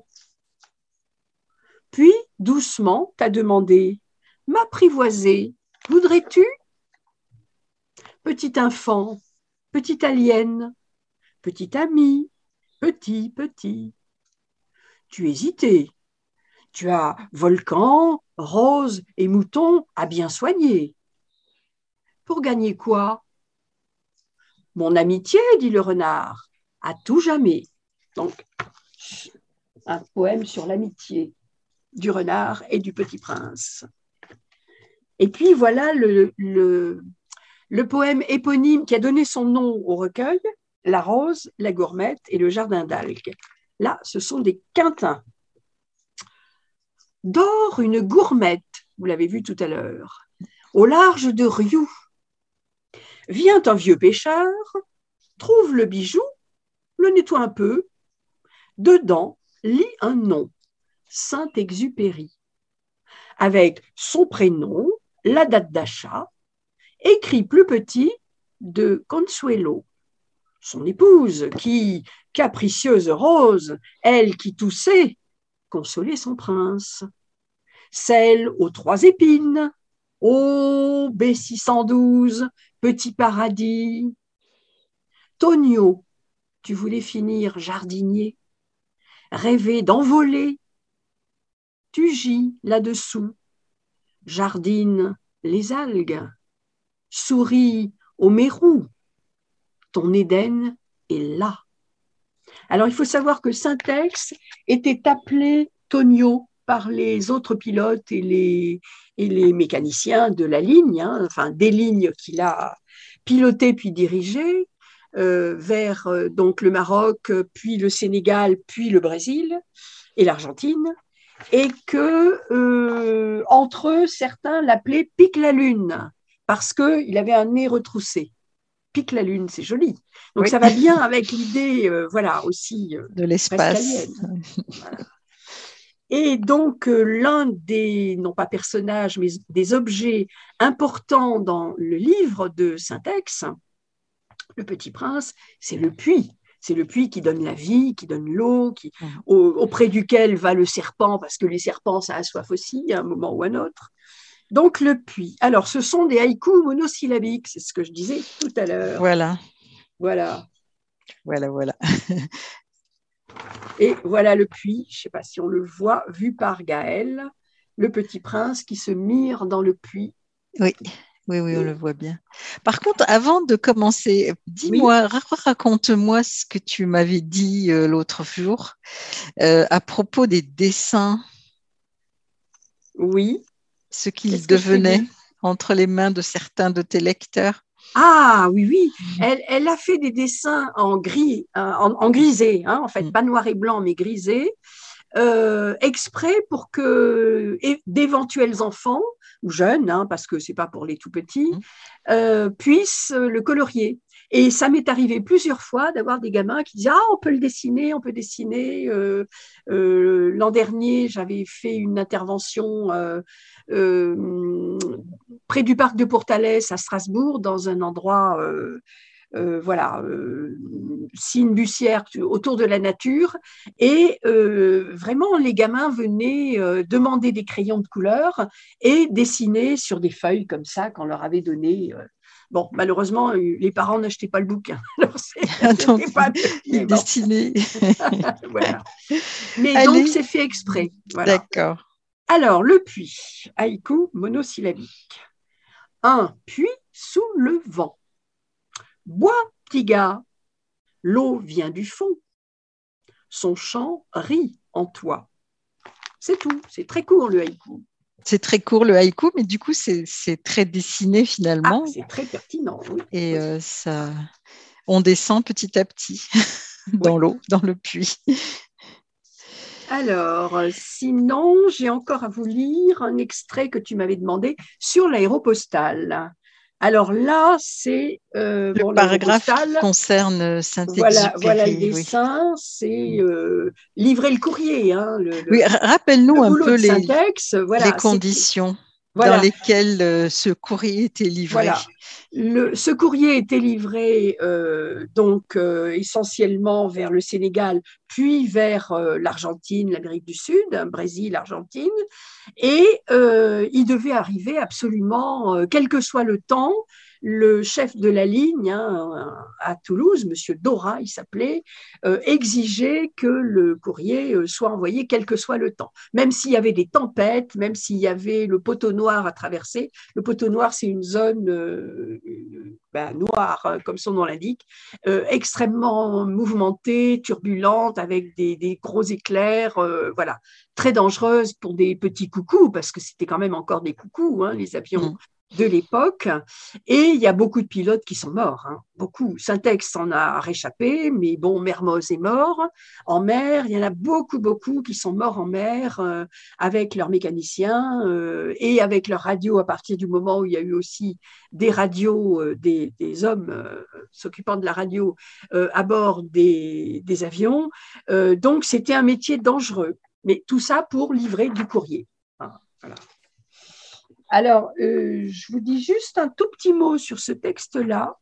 Puis, doucement, t'a demandé, m'apprivoiser, voudrais-tu? Petit enfant, petit alien, petit ami, petit, petit. Tu hésitais. Tu as volcan, rose et mouton à bien soigner. Pour gagner quoi? Mon amitié, dit le renard, à tout jamais. Donc, un poème sur l'amitié du renard et du petit prince. Et puis voilà le, le, le poème éponyme qui a donné son nom au recueil, La rose, la gourmette et le jardin d'algues. Là, ce sont des quintins. Dort une gourmette, vous l'avez vu tout à l'heure, au large de Rioux. Vient un vieux pêcheur, trouve le bijou, le nettoie un peu. Dedans, lit un nom, Saint-Exupéry, avec son prénom, la date d'achat, écrit plus petit de Consuelo, son épouse, qui, capricieuse rose, elle qui toussait, consolait son prince. Celle aux trois épines, ô B six cent douze, petit paradis. Tonio, tu voulais finir jardinier, rêver d'envoler. Tu gis là-dessous, jardine les algues, souris au mérou. Ton Éden est là. Alors, il faut savoir que Syntex était appelé Tonio par les autres pilotes et les, et les mécaniciens de la ligne, hein, enfin des lignes qu'il a pilotées puis dirigées euh, vers euh, donc le Maroc, puis le Sénégal, puis le Brésil et l'Argentine, et que euh, entre eux, certains l'appelaient Pique la Lune parce qu'il avait un nez retroussé. Pique la Lune, c'est joli. Donc oui. Ça va bien avec l'idée, euh, voilà, aussi euh, de l'espace. Voilà. Et donc, euh, l'un des, non pas personnages, mais des objets importants dans le livre de Syntex, Le Petit Prince, c'est le puits. C'est le puits qui donne la vie, qui donne l'eau, qui, mmh. au, auprès duquel va le serpent, parce que les serpents, ça a soif aussi, à un moment ou à un autre. Donc, le puits. Alors, ce sont des haïkus monosyllabiques, c'est ce que je disais tout à l'heure. Voilà. Voilà. Voilà, voilà. Et voilà le puits, je ne sais pas si on le voit, vu par Gaël, le petit prince qui se mire dans le puits. Oui, oui, oui, on le voit bien. Par contre, avant de commencer, dis-moi, oui. raconte-moi ce que tu m'avais dit euh, l'autre jour euh, à propos des dessins. Oui. Ce qu'ils devenaient. entre les mains de certains de tes lecteurs? Ah oui, oui, elle, elle a fait des dessins en gris, en, en grisé, hein, en fait, Mm. pas noir et blanc, mais grisé, euh, exprès pour que d'éventuels enfants, ou jeunes, hein, parce que c'est pas pour les tout petits, Mm. euh, puissent le colorier. Et ça m'est arrivé plusieurs fois d'avoir des gamins qui disent « Ah, on peut le dessiner, on peut dessiner. Euh, euh, » L'an dernier, j'avais fait une intervention euh, euh, près du parc de Portalès à Strasbourg, dans un endroit, euh, euh, voilà, euh, cyne bussière autour de la nature. Et euh, vraiment, les gamins venaient euh, demander des crayons de couleur et dessiner sur des feuilles comme ça qu'on leur avait donné. Euh, Bon, malheureusement, les parents n'achetaient pas le bouquin. Alors, Donc, c'était pas il mais bon, dessinait. voilà. Mais donc, Allez, c'est fait exprès. Voilà. d'accord. Alors, le puits, haïku monosyllabique. Un puits sous le vent. Bois, petit gars, l'eau vient du fond. Son chant rit en toi. C'est tout. C'est très court, le haïku. C'est très court le haïku, mais du coup, c'est c'est très dessiné Ah, finalement. c'est très pertinent, oui. Et Oui. euh, ça, on descend petit à petit Oui. dans l'eau, dans le puits. Alors, sinon, j'ai encore à vous lire un extrait que tu m'avais demandé sur l'aéropostale. Alors là, c'est euh, Le bon, paragraphe qui l'aéropostale. concerne Voilà, voilà le Saint-Exupéry, oui. dessin, c'est euh, livrer le courrier, hein, le, Oui, le, rappelle-nous le un boulot peu de les, syntaxe. les Voilà, c'est conditions dans voilà. lesquelles euh, ce courrier était livré. Voilà. Le, ce courrier était livré euh, donc euh, essentiellement vers le Sénégal, puis vers euh, l'Argentine, l'Amérique du Sud, hein, Brésil, Argentine, et euh, il devait arriver absolument, euh, quel que soit le temps. Le chef de la ligne hein, à Toulouse, Monsieur Dora, il s'appelait, euh, exigeait que le courrier euh, soit envoyé quel que soit le temps, même s'il y avait des tempêtes, même s'il y avait le poteau noir à traverser. Le poteau noir, c'est une zone euh, ben, noire, comme son nom l'indique, euh, extrêmement mouvementée, turbulente, avec des, des gros éclairs, euh, voilà, très dangereuse pour des petits coucous, parce que c'était quand même encore des coucous, hein, les avions Mm. de l'époque. Et il y a beaucoup de pilotes qui sont morts, hein, beaucoup. Syntex en a réchappé, mais bon, Mermoz est mort. En mer, il y en a beaucoup, beaucoup qui sont morts en mer euh, avec leurs mécaniciens euh, et avec leurs radios à partir du moment où il y a eu aussi des radios, euh, des, des hommes euh, s'occupant de la radio euh, à bord des, des avions. Euh, donc, c'était un métier dangereux. Mais tout ça pour livrer du courrier. Ah, voilà. Alors, euh, je vous dis juste un tout petit mot sur ce texte-là.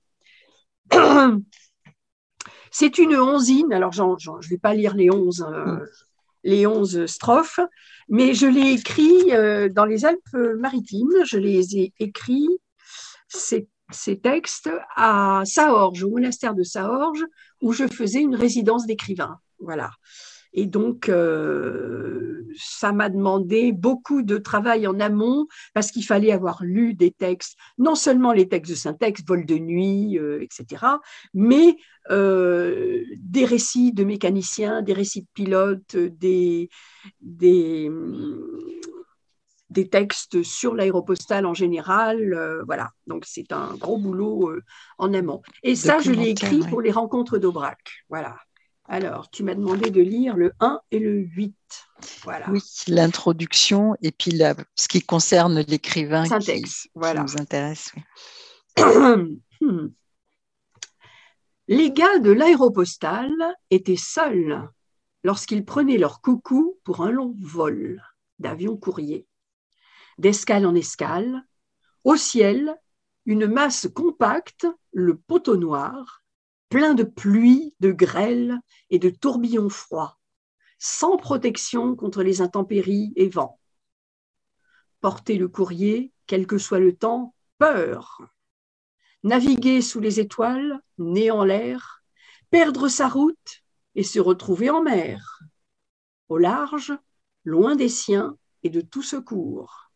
C'est une onzine. Alors, j'en, j'en, je ne vais pas lire les onze, euh, les onze strophes, mais je l'ai écrit euh, dans les Alpes-Maritimes. Je les ai écrits, ces, ces textes, à Saorge, au monastère de Saorge, où je faisais une résidence d'écrivain. Voilà. Et donc, euh, ça m'a demandé beaucoup de travail en amont parce qu'il fallait avoir lu des textes, non seulement les textes de syntaxe, vol de nuit, euh, et cetera, mais euh, des récits de mécaniciens, des récits de pilotes, des, des, des textes sur l'aéropostale en général. Euh, voilà, donc c'est un gros boulot euh, en amont. Et ça, je l'ai écrit Oui. pour les rencontres d'Aubrac. Voilà. Alors, tu m'as demandé de lire le un et le huit. Voilà. Oui, l'introduction et puis la, ce qui concerne l'écrivain qui, voilà. qui nous intéresse. Oui. Les gars de l'aéropostale étaient seuls lorsqu'ils prenaient leur coucou pour un long vol d'avion courrier. D'escale en escale, au ciel, une masse compacte, le poteau noir, plein de pluie, de grêle et de tourbillons froids, sans protection contre les intempéries et vents. Porter le courrier, quel que soit le temps, peur. Naviguer sous les étoiles, nez en l'air, perdre sa route et se retrouver en mer. Au large, loin des siens et de tout secours.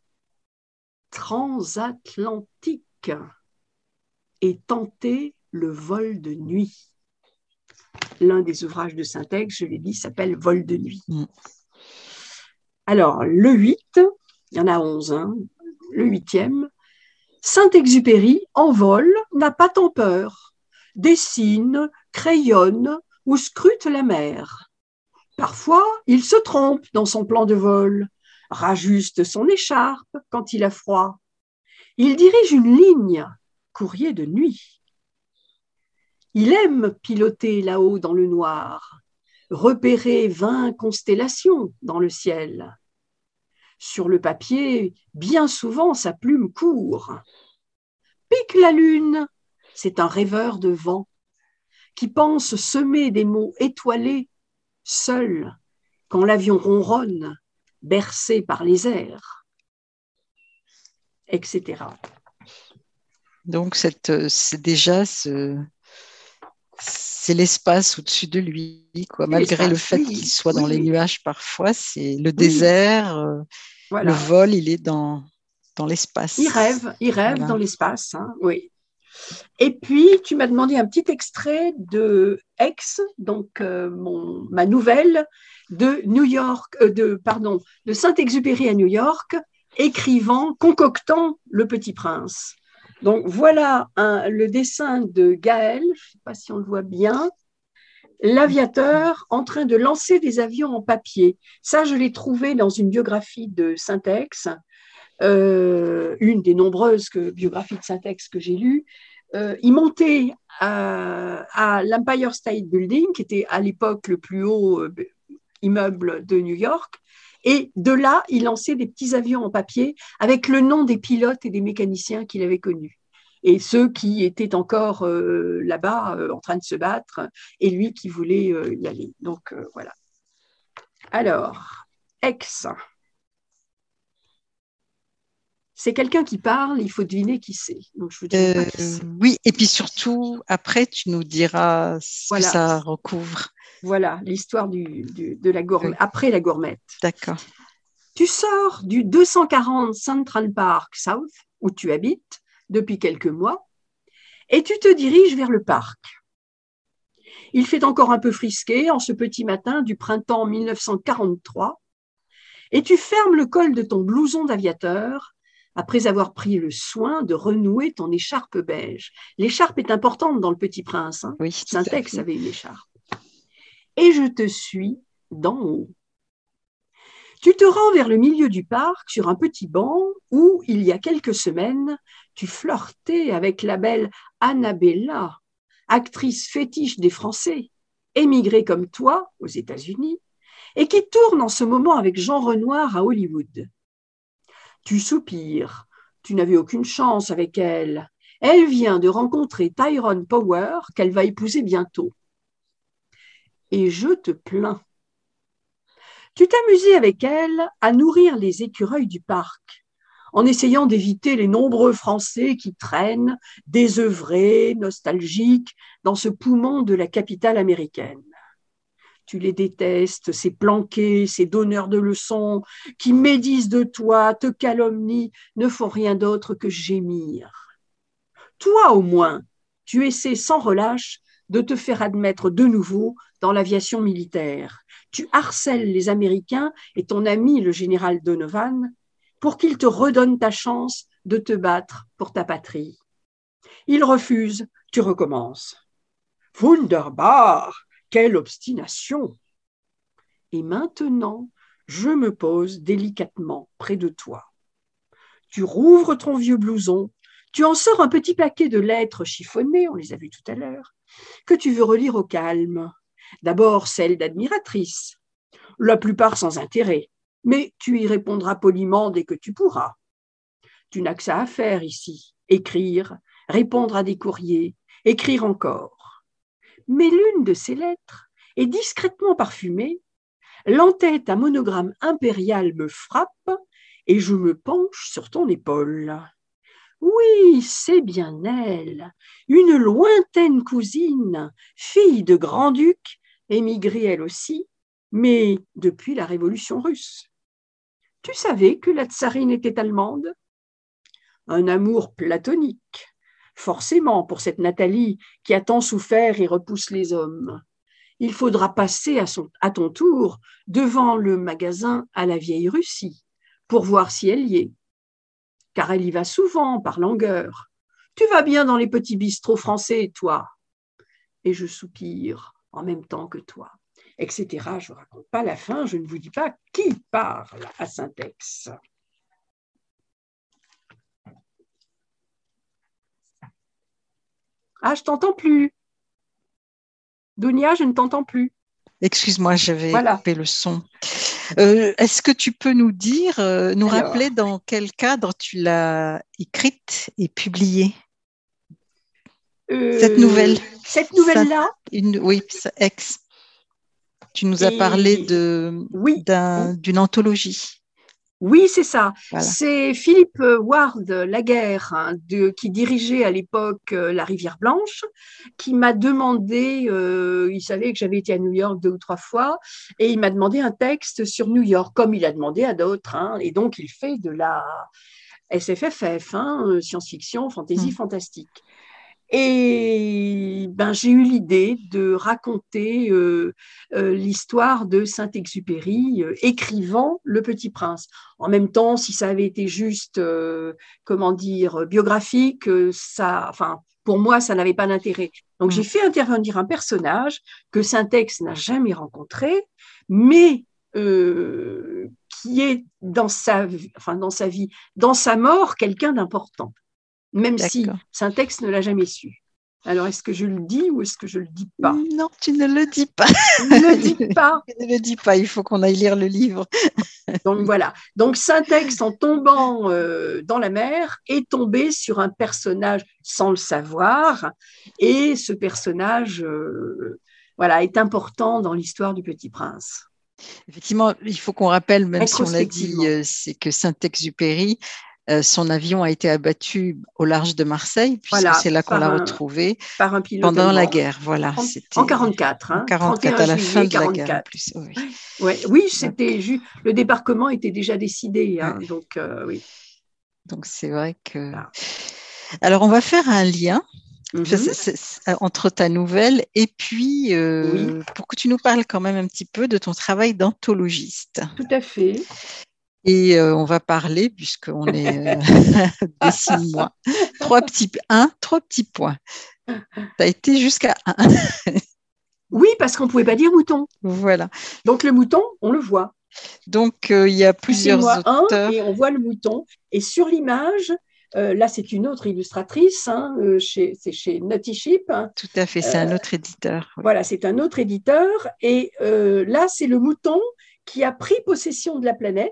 Transatlantique et tenter le vol de nuit. L'un des ouvrages de syntaxe, je l'ai dit, s'appelle Vol de nuit. Mm. Alors, le huit, il y en a onze, hein, le huitième, Saint-Exupéry, en vol, n'a pas tant peur, dessine, crayonne ou scrute la mer. Parfois, il se trompe dans son plan de vol, rajuste son écharpe quand il a froid. Il dirige une ligne, courrier de nuit. Il aime piloter là-haut dans le noir, repérer vingt constellations dans le ciel. Sur le papier, bien souvent, sa plume court. Pique la lune, c'est un rêveur de vent qui pense semer des mots étoilés, seul, quand l'avion ronronne, bercé par les airs, et cetera. Donc, cette, c'est déjà ce, c'est l'espace au-dessus de lui, quoi. Malgré le fait oui, qu'il soit oui, dans les oui. nuages parfois, c'est le Oui. désert, euh, Voilà. le vol, il est dans, dans l'espace. Il rêve, il rêve Voilà. dans l'espace, hein, oui. Et puis, tu m'as demandé un petit extrait de X, donc euh, mon, ma nouvelle de New York, euh, de, pardon, de Saint-Exupéry à New York, écrivant, concoctant Le Petit Prince. Donc, voilà un, le dessin de Gaël, je ne sais pas si on le voit bien, l'aviateur en train de lancer des avions en papier. Ça, je l'ai trouvé dans une biographie de Saint-Ex, euh, une des nombreuses que, biographies de Saint-Ex que j'ai lues. Euh, il montait à, à l'Empire State Building, qui était à l'époque le plus haut euh, immeuble de New York, et de là, il lançait des petits avions en papier avec le nom des pilotes et des mécaniciens qu'il avait connus. Et ceux qui étaient encore euh, là-bas euh, en train de se battre, et lui qui voulait euh, y aller. Donc euh, voilà. Alors, X. C'est quelqu'un qui parle, il faut deviner qui c'est. Donc, je vous dirai pas qui Euh, c'est. oui, et puis surtout, après, tu nous diras ce Voilà. que ça recouvre. Voilà, l'histoire du, du, de la gourmette, Oui. après la gourmette. D'accord. Tu sors du deux cent quarante Central Park South, où tu habites depuis quelques mois, et tu te diriges vers le parc. Il fait encore un peu frisqué en ce petit matin du printemps mille neuf cent quarante-trois, et tu fermes le col de ton blouson d'aviateur après avoir pris le soin de renouer ton écharpe beige. L'écharpe est importante dans Le Petit Prince. Hein. Oui, Saint-Ex avait une écharpe. Et je te suis d'en haut. Tu te rends vers le milieu du parc sur un petit banc où, il y a quelques semaines, tu flirtais avec la belle Annabella, actrice fétiche des Français, émigrée comme toi aux États-Unis, et qui tourne en ce moment avec Jean Renoir à Hollywood. Tu soupires, tu n'avais aucune chance avec elle. Elle vient de rencontrer Tyrone Power, qu'elle va épouser bientôt. Et je te plains. Tu t'amusais avec elle à nourrir les écureuils du parc, en essayant d'éviter les nombreux Français qui traînent, désœuvrés, nostalgiques, dans ce poumon de la capitale américaine. Tu les détestes, ces planqués, ces donneurs de leçons, qui médisent de toi, te calomnient, ne font rien d'autre que gémir. Toi, au moins, tu essaies sans relâche de te faire admettre de nouveau dans l'aviation militaire. Tu harcèles les Américains et ton ami, le général Donovan, pour qu'ils te redonnent ta chance de te battre pour ta patrie. Ils refusent, tu recommences. Wunderbar! Quelle obstination! Et maintenant, je me pose délicatement près de toi. Tu rouvres ton vieux blouson, tu en sors un petit paquet de lettres chiffonnées, on les a vues tout à l'heure, que tu veux relire au calme. D'abord celles d'admiratrices, la plupart sans intérêt, mais tu y répondras poliment dès que tu pourras. Tu n'as que ça à faire ici, écrire, répondre à des courriers, écrire encore. Mais l'une de ces lettres est discrètement parfumée, l'entête à monogramme impérial me frappe et je me penche sur ton épaule. Oui, c'est bien elle, une lointaine cousine, fille de grand-duc, émigrée elle aussi, mais depuis la Révolution russe. Tu savais que la tsarine était allemande? Un amour platonique, forcément pour cette Nathalie qui a tant souffert et repousse les hommes. Il faudra passer à, son, à ton tour devant le magasin à la vieille Russie pour voir si elle y est. car elle y va souvent par langueur. Tu vas bien dans les petits bistrots français, toi? Et je soupire en même temps que toi, et cetera. Je ne raconte pas la fin, je ne vous dis pas qui parle à Saint-Ex. Ah, je t'entends plus. Dounia, je ne t'entends plus. Excuse-moi, j'avais Voilà. coupé le son. Euh, est-ce que tu peux nous dire, euh, nous Alors, rappeler dans quel cadre tu l'as écrite et publiée, euh, cette nouvelle? Cette nouvelle-là, une, oui, Ex. Tu nous as et, parlé de, oui, d'un, d'une anthologie. Oui, c'est ça. Voilà. C'est Philippe Ward Laguerre, hein, de, qui dirigeait à l'époque euh, la Rivière Blanche, qui m'a demandé, euh, il savait que j'avais été à New York deux ou trois fois, et il m'a demandé un texte sur New York, comme il a demandé à d'autres. Hein, et donc, il fait de la S F F F, hein, science-fiction, fantasy, Mmh. fantastique. Et ben, j'ai eu l'idée de raconter euh, euh, l'histoire de Saint-Exupéry, euh, écrivant Le Petit Prince. En même temps, si ça avait été juste, euh, comment dire, biographique, euh, ça, enfin, pour moi, ça n'avait pas d'intérêt. Donc, mmh. j'ai fait intervenir un personnage que Saint-Ex n'a jamais rencontré, mais euh, qui est dans sa, enfin, dans sa vie, dans sa mort, quelqu'un d'important. Même D'accord. si Saint-Ex ne l'a jamais su. Alors, est-ce que je le dis ou est-ce que je ne le dis pas? Non, tu ne le dis pas. Ne le dis pas. Tu ne le dis pas, il faut qu'on aille lire le livre. Donc, voilà. Donc, Saint-Ex, en tombant euh, dans la mer, est tombé sur un personnage sans le savoir. Et ce personnage euh, voilà, est important dans l'histoire du Petit Prince. Effectivement, il faut qu'on rappelle, même si on l'a dit, euh, c'est que Saint-Exupéry, Euh, son avion a été abattu au large de Marseille, puisque voilà, c'est là qu'on l'a un, retrouvé par un pilote pendant allemand. la guerre. Voilà, en, en quarante-quatre, hein, en quarante-quatre, à la fin de quarante-quatre. la guerre. En plus. Oui, ouais, oui c'était ju- le débarquement était déjà décidé, hein, ouais. donc euh, oui. Donc c'est vrai que. Ah. Alors on va faire un lien. Mm-hmm. c'est, c'est, c'est, entre ta nouvelle et puis euh, oui. pour que tu nous parles quand même un petit peu de ton travail d'anthologiste. Tout à fait. Et euh, on va parler, puisqu'on est euh, décime-moi, trois petits, un, trois petits points. Tu as été jusqu'à un. Oui, parce qu'on ne pouvait pas dire mouton. Voilà. Donc le mouton, on le voit. Donc euh, il y a plusieurs auteurs. Un, et on voit le mouton. Et sur l'image, euh, là c'est une autre illustratrice, hein, euh, chez, c'est chez Naughty Ship. Hein. Tout à fait, c'est euh, un autre éditeur. Oui. Voilà, c'est un autre éditeur. Et euh, là, c'est le mouton qui a pris possession de la planète.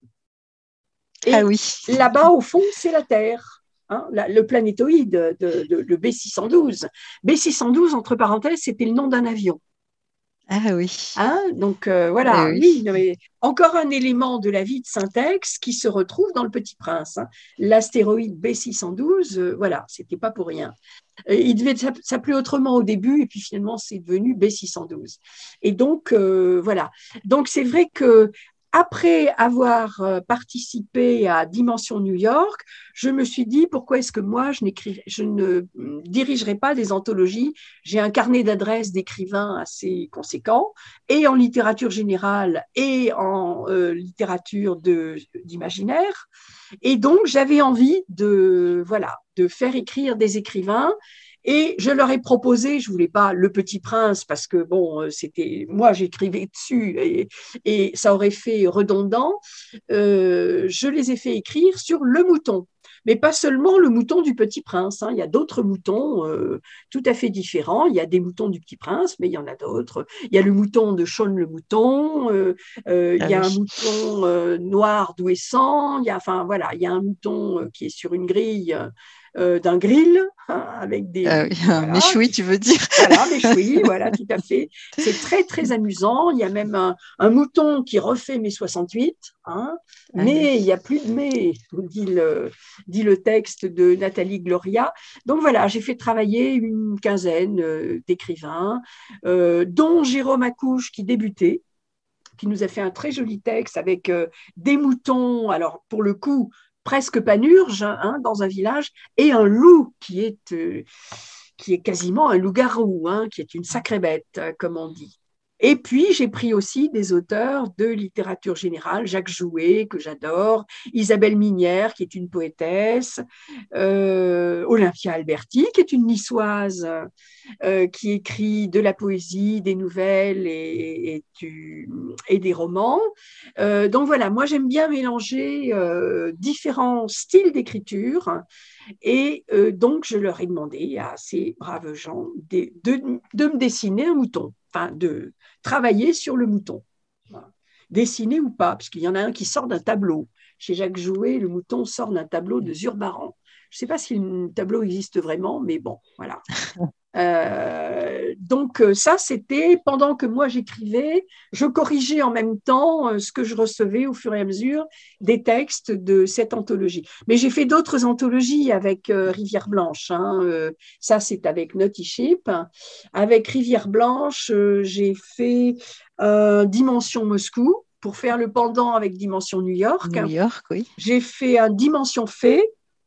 Et ah oui. Là-bas, au fond, c'est la Terre, hein, la, le planétoïde, de, de, de, le B six cent douze. B six cent douze, entre parenthèses, c'était le nom d'un avion. Ah oui. Hein, donc euh, voilà, eh oui. oui mais encore un élément de la vie de Saint-Ex qui se retrouve dans Le Petit Prince. Hein. L'astéroïde B six cent douze, euh, voilà, c'était pas pour rien. Euh, il devait s'appeler autrement au début et puis finalement c'est devenu B six cent douze. Et donc euh, voilà, donc c'est vrai que après avoir participé à Dimension New York, je me suis dit pourquoi est-ce que moi je, je ne dirigerai pas des anthologies. J'ai un carnet d'adresses d'écrivains assez conséquent, et en littérature générale et en euh, littérature de, d'imaginaire. Et donc j'avais envie de, voilà, de faire écrire des écrivains. Et je leur ai proposé, je voulais pas Le Petit Prince parce que bon, c'était moi j'écrivais dessus et, et ça aurait fait redondant. Euh, je les ai fait écrire sur le mouton, mais pas seulement le mouton du Petit Prince. Hein. Il y a d'autres moutons euh, tout à fait différents. Il y a des moutons du Petit Prince, mais il y en a d'autres. Il y a le mouton de Shaun le mouton. Euh, euh, ah il y a oui. un mouton euh, noir d'Ouessant. Il y a, enfin voilà, il y a un mouton euh, qui est sur une grille. Euh, d'un grill hein, avec des euh, voilà, méchoui tu veux dire voilà méchoui voilà tout à fait, c'est très très amusant. Il y a même un, un mouton qui refait mai soixante-huit hein, mais ah oui. il n'y a plus de mai, dit le, dit le texte de Nathalie Gloria. Donc voilà, j'ai fait travailler une quinzaine euh, d'écrivains euh, dont Jérôme Accouche qui débutait, qui nous a fait un très joli texte avec euh, des moutons, alors pour le coup presque panurge hein, dans un village, et un loup qui est, euh, qui est quasiment un loup-garou, hein, qui est une sacrée bête, comme on dit. Et puis, j'ai pris aussi des auteurs de littérature générale, Jacques Jouet, que j'adore, Isabelle Minière, qui est une poétesse, euh, Olympia Alberti, qui est une niçoise, euh, qui écrit de la poésie, des nouvelles et, et, du, et des romans. Euh, donc voilà, moi j'aime bien mélanger euh, différents styles d'écriture et euh, donc je leur ai demandé à ces braves gens de, de, de me dessiner un mouton, enfin de travailler sur le mouton. Voilà. Dessiner ou pas, parce qu'il y en a un qui sort d'un tableau. Chez Jacques Jouet, le mouton sort d'un tableau de Zurbaran. Je ne sais pas si le tableau existe vraiment, mais bon, voilà. Euh, donc ça, c'était pendant que moi j'écrivais, je corrigeais en même temps euh, ce que je recevais au fur et à mesure des textes de cette anthologie. Mais j'ai fait d'autres anthologies avec euh, Rivière Blanche. Hein, euh, ça, c'est avec Naughty Ship. Avec Rivière Blanche, euh, j'ai fait euh, Dimension Moscou pour faire le pendant avec Dimension New York. New York, oui. J'ai fait un Dimension Fée.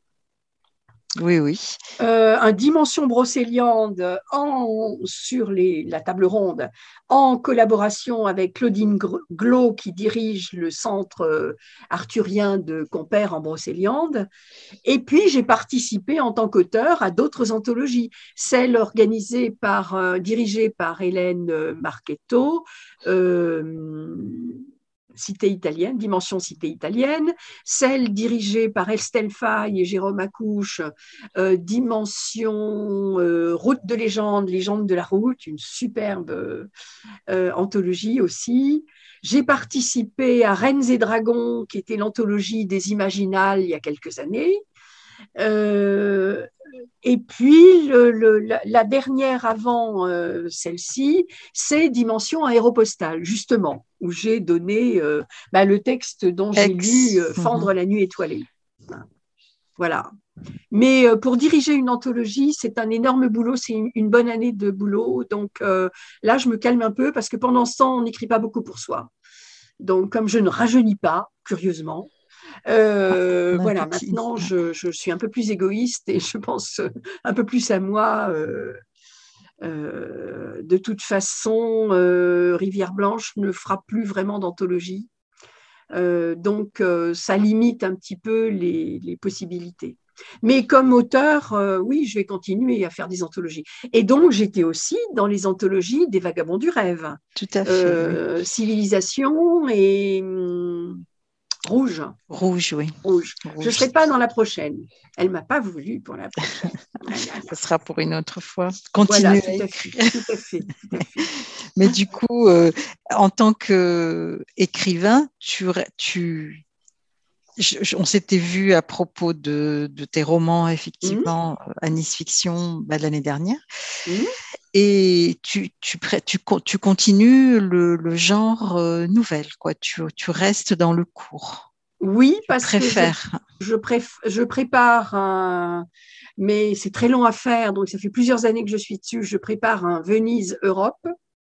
Oui, oui. Euh, un Dimension Brocéliande en, sur les, la table ronde en collaboration avec Claudine Glos qui dirige le centre arthurien de Compère en Brocéliande. Et puis, j'ai participé en tant qu'auteur à d'autres anthologies, celle organisée par, euh, dirigée par Hélène Marchetto, euh, Cité italienne, Dimension Cité italienne, celle dirigée par Estelle Faye et Jérôme Accouche, euh, Dimension euh, Route de légende, Légende de la route, une superbe euh, anthologie aussi. J'ai participé à Reines et Dragons, qui était l'anthologie des Imaginales il y a quelques années. Euh, et puis, le, le, la, la dernière avant euh, celle-ci, c'est Dimension aéropostale, justement, où j'ai donné euh, bah, le texte dont Ex. j'ai lu euh, Fendre mm-hmm. la nuit étoilée. Voilà. Mais euh, pour diriger une anthologie, c'est un énorme boulot, c'est une, une bonne année de boulot. Donc euh, là, je me calme un peu parce que pendant ce temps, on n'écrit pas beaucoup pour soi. Donc, comme je ne rajeunis pas, curieusement, Euh, ah, voilà, maintenant je, je suis un peu plus égoïste et je pense un peu plus à moi. Euh, euh, de toute façon, euh, Rivière Blanche ne fera plus vraiment d'anthologie. Euh, donc, euh, ça limite un petit peu les, les possibilités. Mais comme auteur, euh, oui, je vais continuer à faire des anthologies. Et donc, j'étais aussi dans les anthologies des Vagabonds du rêve. Tout à fait. Euh, oui. Civilisation et... Hum, Rouge. Rouge, oui. Rouge. Rouge. Je ne serai pas dans la prochaine. Elle ne m'a pas voulu pour la prochaine. Ce sera pour une autre fois. Continuer voilà, tout à fait. Tout à fait, tout à fait. Mais du coup, euh, en tant qu'écrivain, tu, tu, je, je, on s'était vu à propos de, de tes romans, effectivement, mmh. à Nice Fiction bah, l'année dernière. Mmh. Et tu, tu, tu, tu continues le, le genre euh, nouvelle, quoi. Tu, tu restes dans le court. Oui, tu parce préfères. que je, je, préf, je prépare un, mais c'est très long à faire, donc ça fait plusieurs années que je suis dessus. Je prépare un Venise Europe.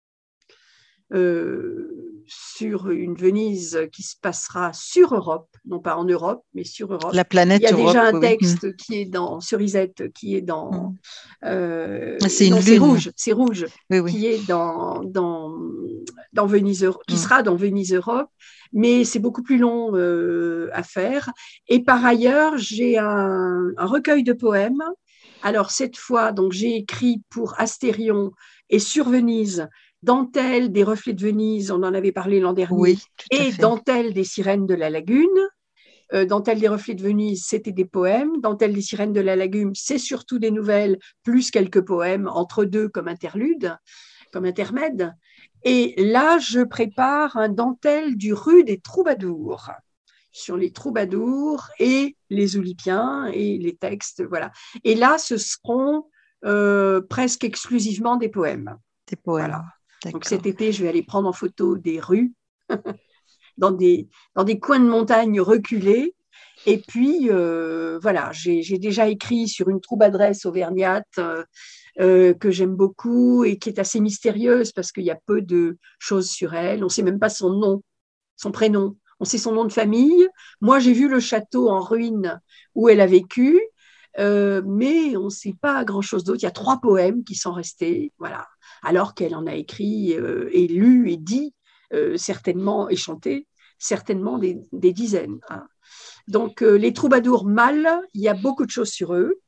Euh, sur une Venise qui se passera sur Europe, non pas en Europe, mais sur Europe. La planète Il y a Europe, déjà un oui. texte mmh. qui est dans Cerisette, qui est dans. Mmh. Euh, c'est une non, lune. C'est rouge, c'est rouge, oui, oui. qui est dans dans dans Venise, qui mmh. sera dans Venise Europe, mais c'est beaucoup plus long euh, à faire. Et par ailleurs, j'ai un, un recueil de poèmes. Alors cette fois, donc j'ai écrit pour Astérion et sur Venise. Dentelle des reflets de Venise, on en avait parlé l'an dernier, oui, et Dentelle des sirènes de la lagune. Euh, Dentelle des reflets de Venise, c'était des poèmes. Dentelle des sirènes de la lagune, c'est surtout des nouvelles, plus quelques poèmes, entre deux comme interlude, comme intermède. Et là, je prépare un Dentelle du rue des troubadours, sur les troubadours et les oulipiens et les textes, voilà. Et là, ce seront euh, presque exclusivement des poèmes. Des poèmes. Voilà. Donc cet été, je vais aller prendre en photo des rues dans, des, dans des coins de montagne reculés. Et puis, euh, voilà, j'ai, j'ai déjà écrit sur une troubadresse auvergnate euh, euh, que j'aime beaucoup et qui est assez mystérieuse parce qu'il y a peu de choses sur elle. On ne sait même pas son nom, son prénom. On sait son nom de famille. Moi, j'ai vu le château en ruine où elle a vécu. euh, mais on ne sait pas grand-chose d'autre. Il y a trois poèmes qui sont restés, voilà, alors qu'elle en a écrit euh, et lu et dit euh, certainement et chanté certainement des, des dizaines. Hein. Donc euh, les troubadours mâles, il y a beaucoup de choses sur eux.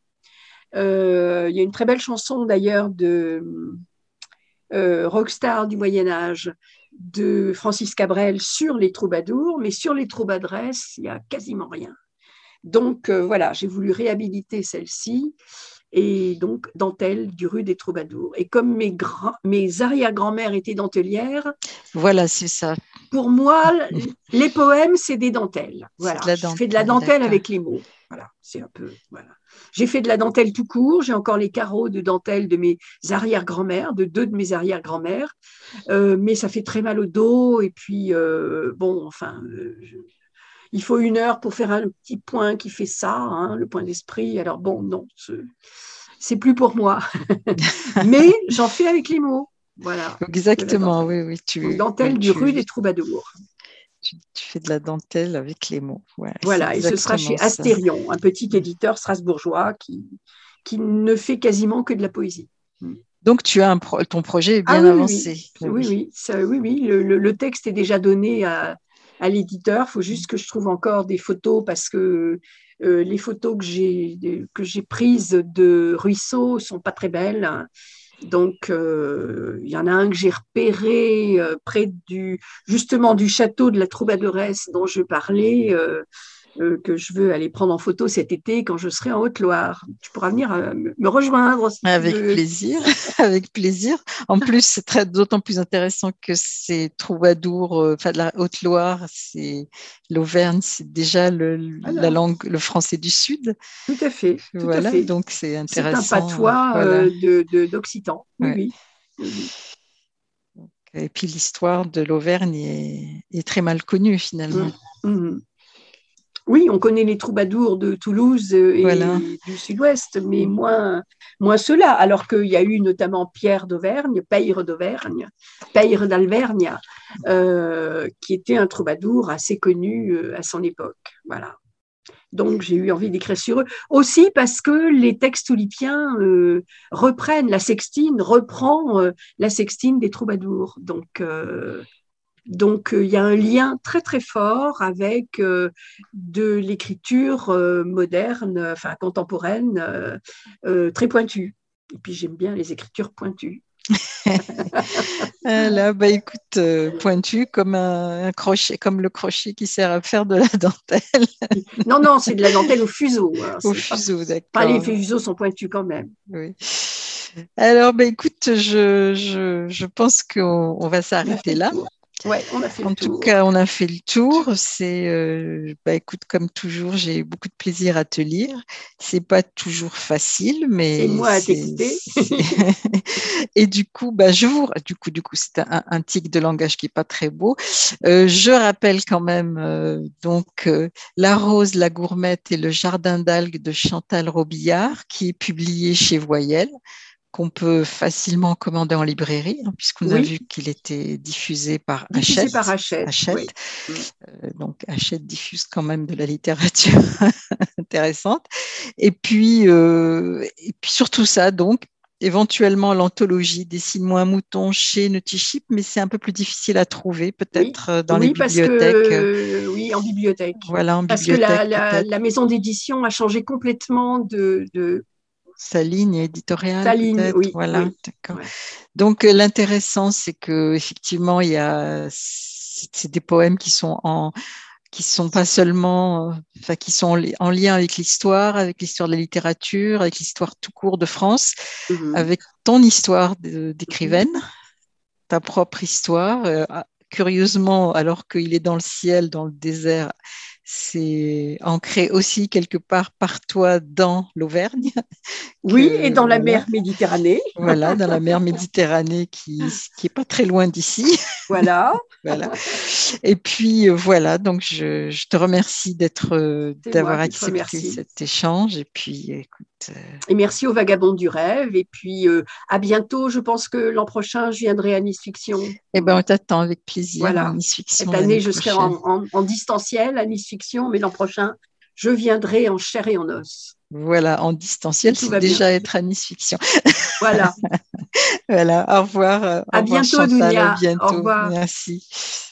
Euh, il y a une très belle chanson d'ailleurs de euh, rockstar du Moyen Âge de Francis Cabrel sur les troubadours, mais sur les troubadresses, il n'y a quasiment rien. Donc euh, voilà, j'ai voulu réhabiliter celle-ci et donc dentelle du rue des Troubadours. Et comme mes, grands, mes arrière-grand-mères étaient dentelières, voilà, c'est ça. Pour moi, les poèmes, c'est des dentelles. Voilà, de la je dentelle, fais de la dentelle d'accord. avec les mots. Voilà, c'est un peu. Voilà. J'ai fait de la dentelle tout court. J'ai encore les carreaux de dentelle de mes arrière-grand-mères, de deux de mes arrière-grand-mères, euh, mais ça fait très mal au dos. Et puis, euh, bon, enfin. Euh, je... Il faut une heure pour faire un petit point qui fait ça, hein, le point d'esprit. Alors bon, non, c'est plus pour moi. Mais j'en fais avec les mots. Voilà. Exactement, oui, oui. Tu, Donc, dentelle oui, du tu, rue des Troubadours. Tu, tu fais de la dentelle avec les mots. Ouais, voilà, et ce sera chez ça. Astérion, un petit éditeur strasbourgeois qui, qui ne fait quasiment que de la poésie. Donc, tu as un pro ton projet est bien ah, oui, avancé. Oui, oui, oui, ça, oui, oui. Le, le, le texte est déjà donné à, à l'éditeur. Il faut juste que je trouve encore des photos parce que euh, les photos que j'ai que j'ai prises de ruisseaux sont pas très belles. Donc, euh, il y en a un que j'ai repéré euh, près du, justement du château de la Troubadoresse dont je parlais, euh, euh, que je veux aller prendre en photo cet été quand je serai en Haute-Loire. Tu pourras venir euh, me rejoindre. Si avec tu veux. plaisir, avec plaisir. En plus, c'est très d'autant plus intéressant que c'est troubadour, enfin euh, de la Haute-Loire, c'est l'Auvergne, c'est déjà le, voilà. la langue, le français du Sud. Tout à fait. Tout voilà, à fait. donc c'est intéressant. C'est un patois voilà. euh, de, de, d'occitan. Oui, ouais. oui. oui. Et puis l'histoire de l'Auvergne est, est très mal connue finalement. Mmh. Mmh. Oui, on connaît les troubadours de Toulouse et voilà. du Sud-Ouest, mais moins, moins ceux-là, alors qu'il y a eu notamment Pierre d'Auvergne, Peyre d'Auvergne, Peyre d'Alvergne, euh, qui était un troubadour assez connu à son époque. Voilà. Donc, j'ai eu envie d'écrire sur eux. Aussi parce que les textes oulipiens euh, reprennent, la sextine reprend euh, la sextine des troubadours. Donc, euh, donc il euh, y a un lien très, très fort avec euh, de l'écriture euh, moderne, enfin contemporaine, euh, euh, très pointue. Et puis, j'aime bien les écritures pointues. Là, bah écoute, euh, pointu comme un, un crochet, comme le crochet qui sert à faire de la dentelle. non, non, c'est de la dentelle au fuseau. Hein, au fuseau, d'accord. Enfin, les fuseaux sont pointus quand même. Oui. Alors, bah écoute, je, je, je pense qu'on on va s'arrêter là. Ouais, on a fait en le tout tour. cas, on a fait le tour. C'est, euh, bah, écoute, comme toujours, j'ai beaucoup de plaisir à te lire. C'est pas toujours facile, mais et moi à t'écouter. et du coup, bah, je vous, du coup, du coup, c'est un, un tic de langage qui est pas très beau. Euh, je rappelle quand même euh, donc euh, La Rose, la Gourmette et le Jardin d'algues de Chantal Robillard, qui est publié chez Voyelle, qu'on peut facilement commander en librairie, hein, puisqu'on oui. a vu qu'il était diffusé par diffusé Hachette. par Hachette. Hachette. Oui. Euh, donc Hachette diffuse quand même de la littérature intéressante. Et puis, euh, et puis surtout ça, donc éventuellement l'anthologie Dessine-moi un mouton chez Nutty-Chip, mais c'est un peu plus difficile à trouver peut-être oui. dans oui, les parce bibliothèques. Que, oui, en bibliothèque. Voilà, en parce bibliothèque. Parce que la, la, la maison d'édition a changé complètement de, de... sa ligne éditoriale. Sa ligne, oui. Voilà, oui. d'accord. Ouais. Donc l'intéressant, c'est que effectivement, il y a c'est des poèmes qui sont en qui sont pas seulement, enfin qui sont en lien avec l'histoire, avec l'histoire de la littérature, avec l'histoire tout court de France, mm-hmm. avec ton histoire d'écrivaine, mm-hmm. ta propre histoire. Euh, curieusement, alors qu'il est dans le ciel, dans le désert, c'est ancré aussi quelque part par toi dans l'Auvergne. Oui, que, et dans voilà. la mer Méditerranée. Voilà, dans la mer Méditerranée qui qui est pas très loin d'ici. Voilà. Voilà. Et puis euh, voilà, donc je, je te remercie d'être, euh, d'avoir accepté cet échange. Et puis écoute. Euh... Et merci aux Vagabonds du Rêve. Et puis euh, à bientôt. Je pense que l'an prochain, je viendrai à Nice Fiction. Eh ben, on t'attend avec plaisir. Voilà. À Nice Fiction. Cette année, je serai en, en, en distanciel à Nice Fiction, mais l'an prochain, je viendrai en chair et en os. Voilà, en distanciel, Tout c'est va bien. déjà être à Nice Fiction. Voilà. Voilà, au revoir, euh, au À revoir bientôt, Chantal, à Dounia. Au bientôt. revoir. Merci.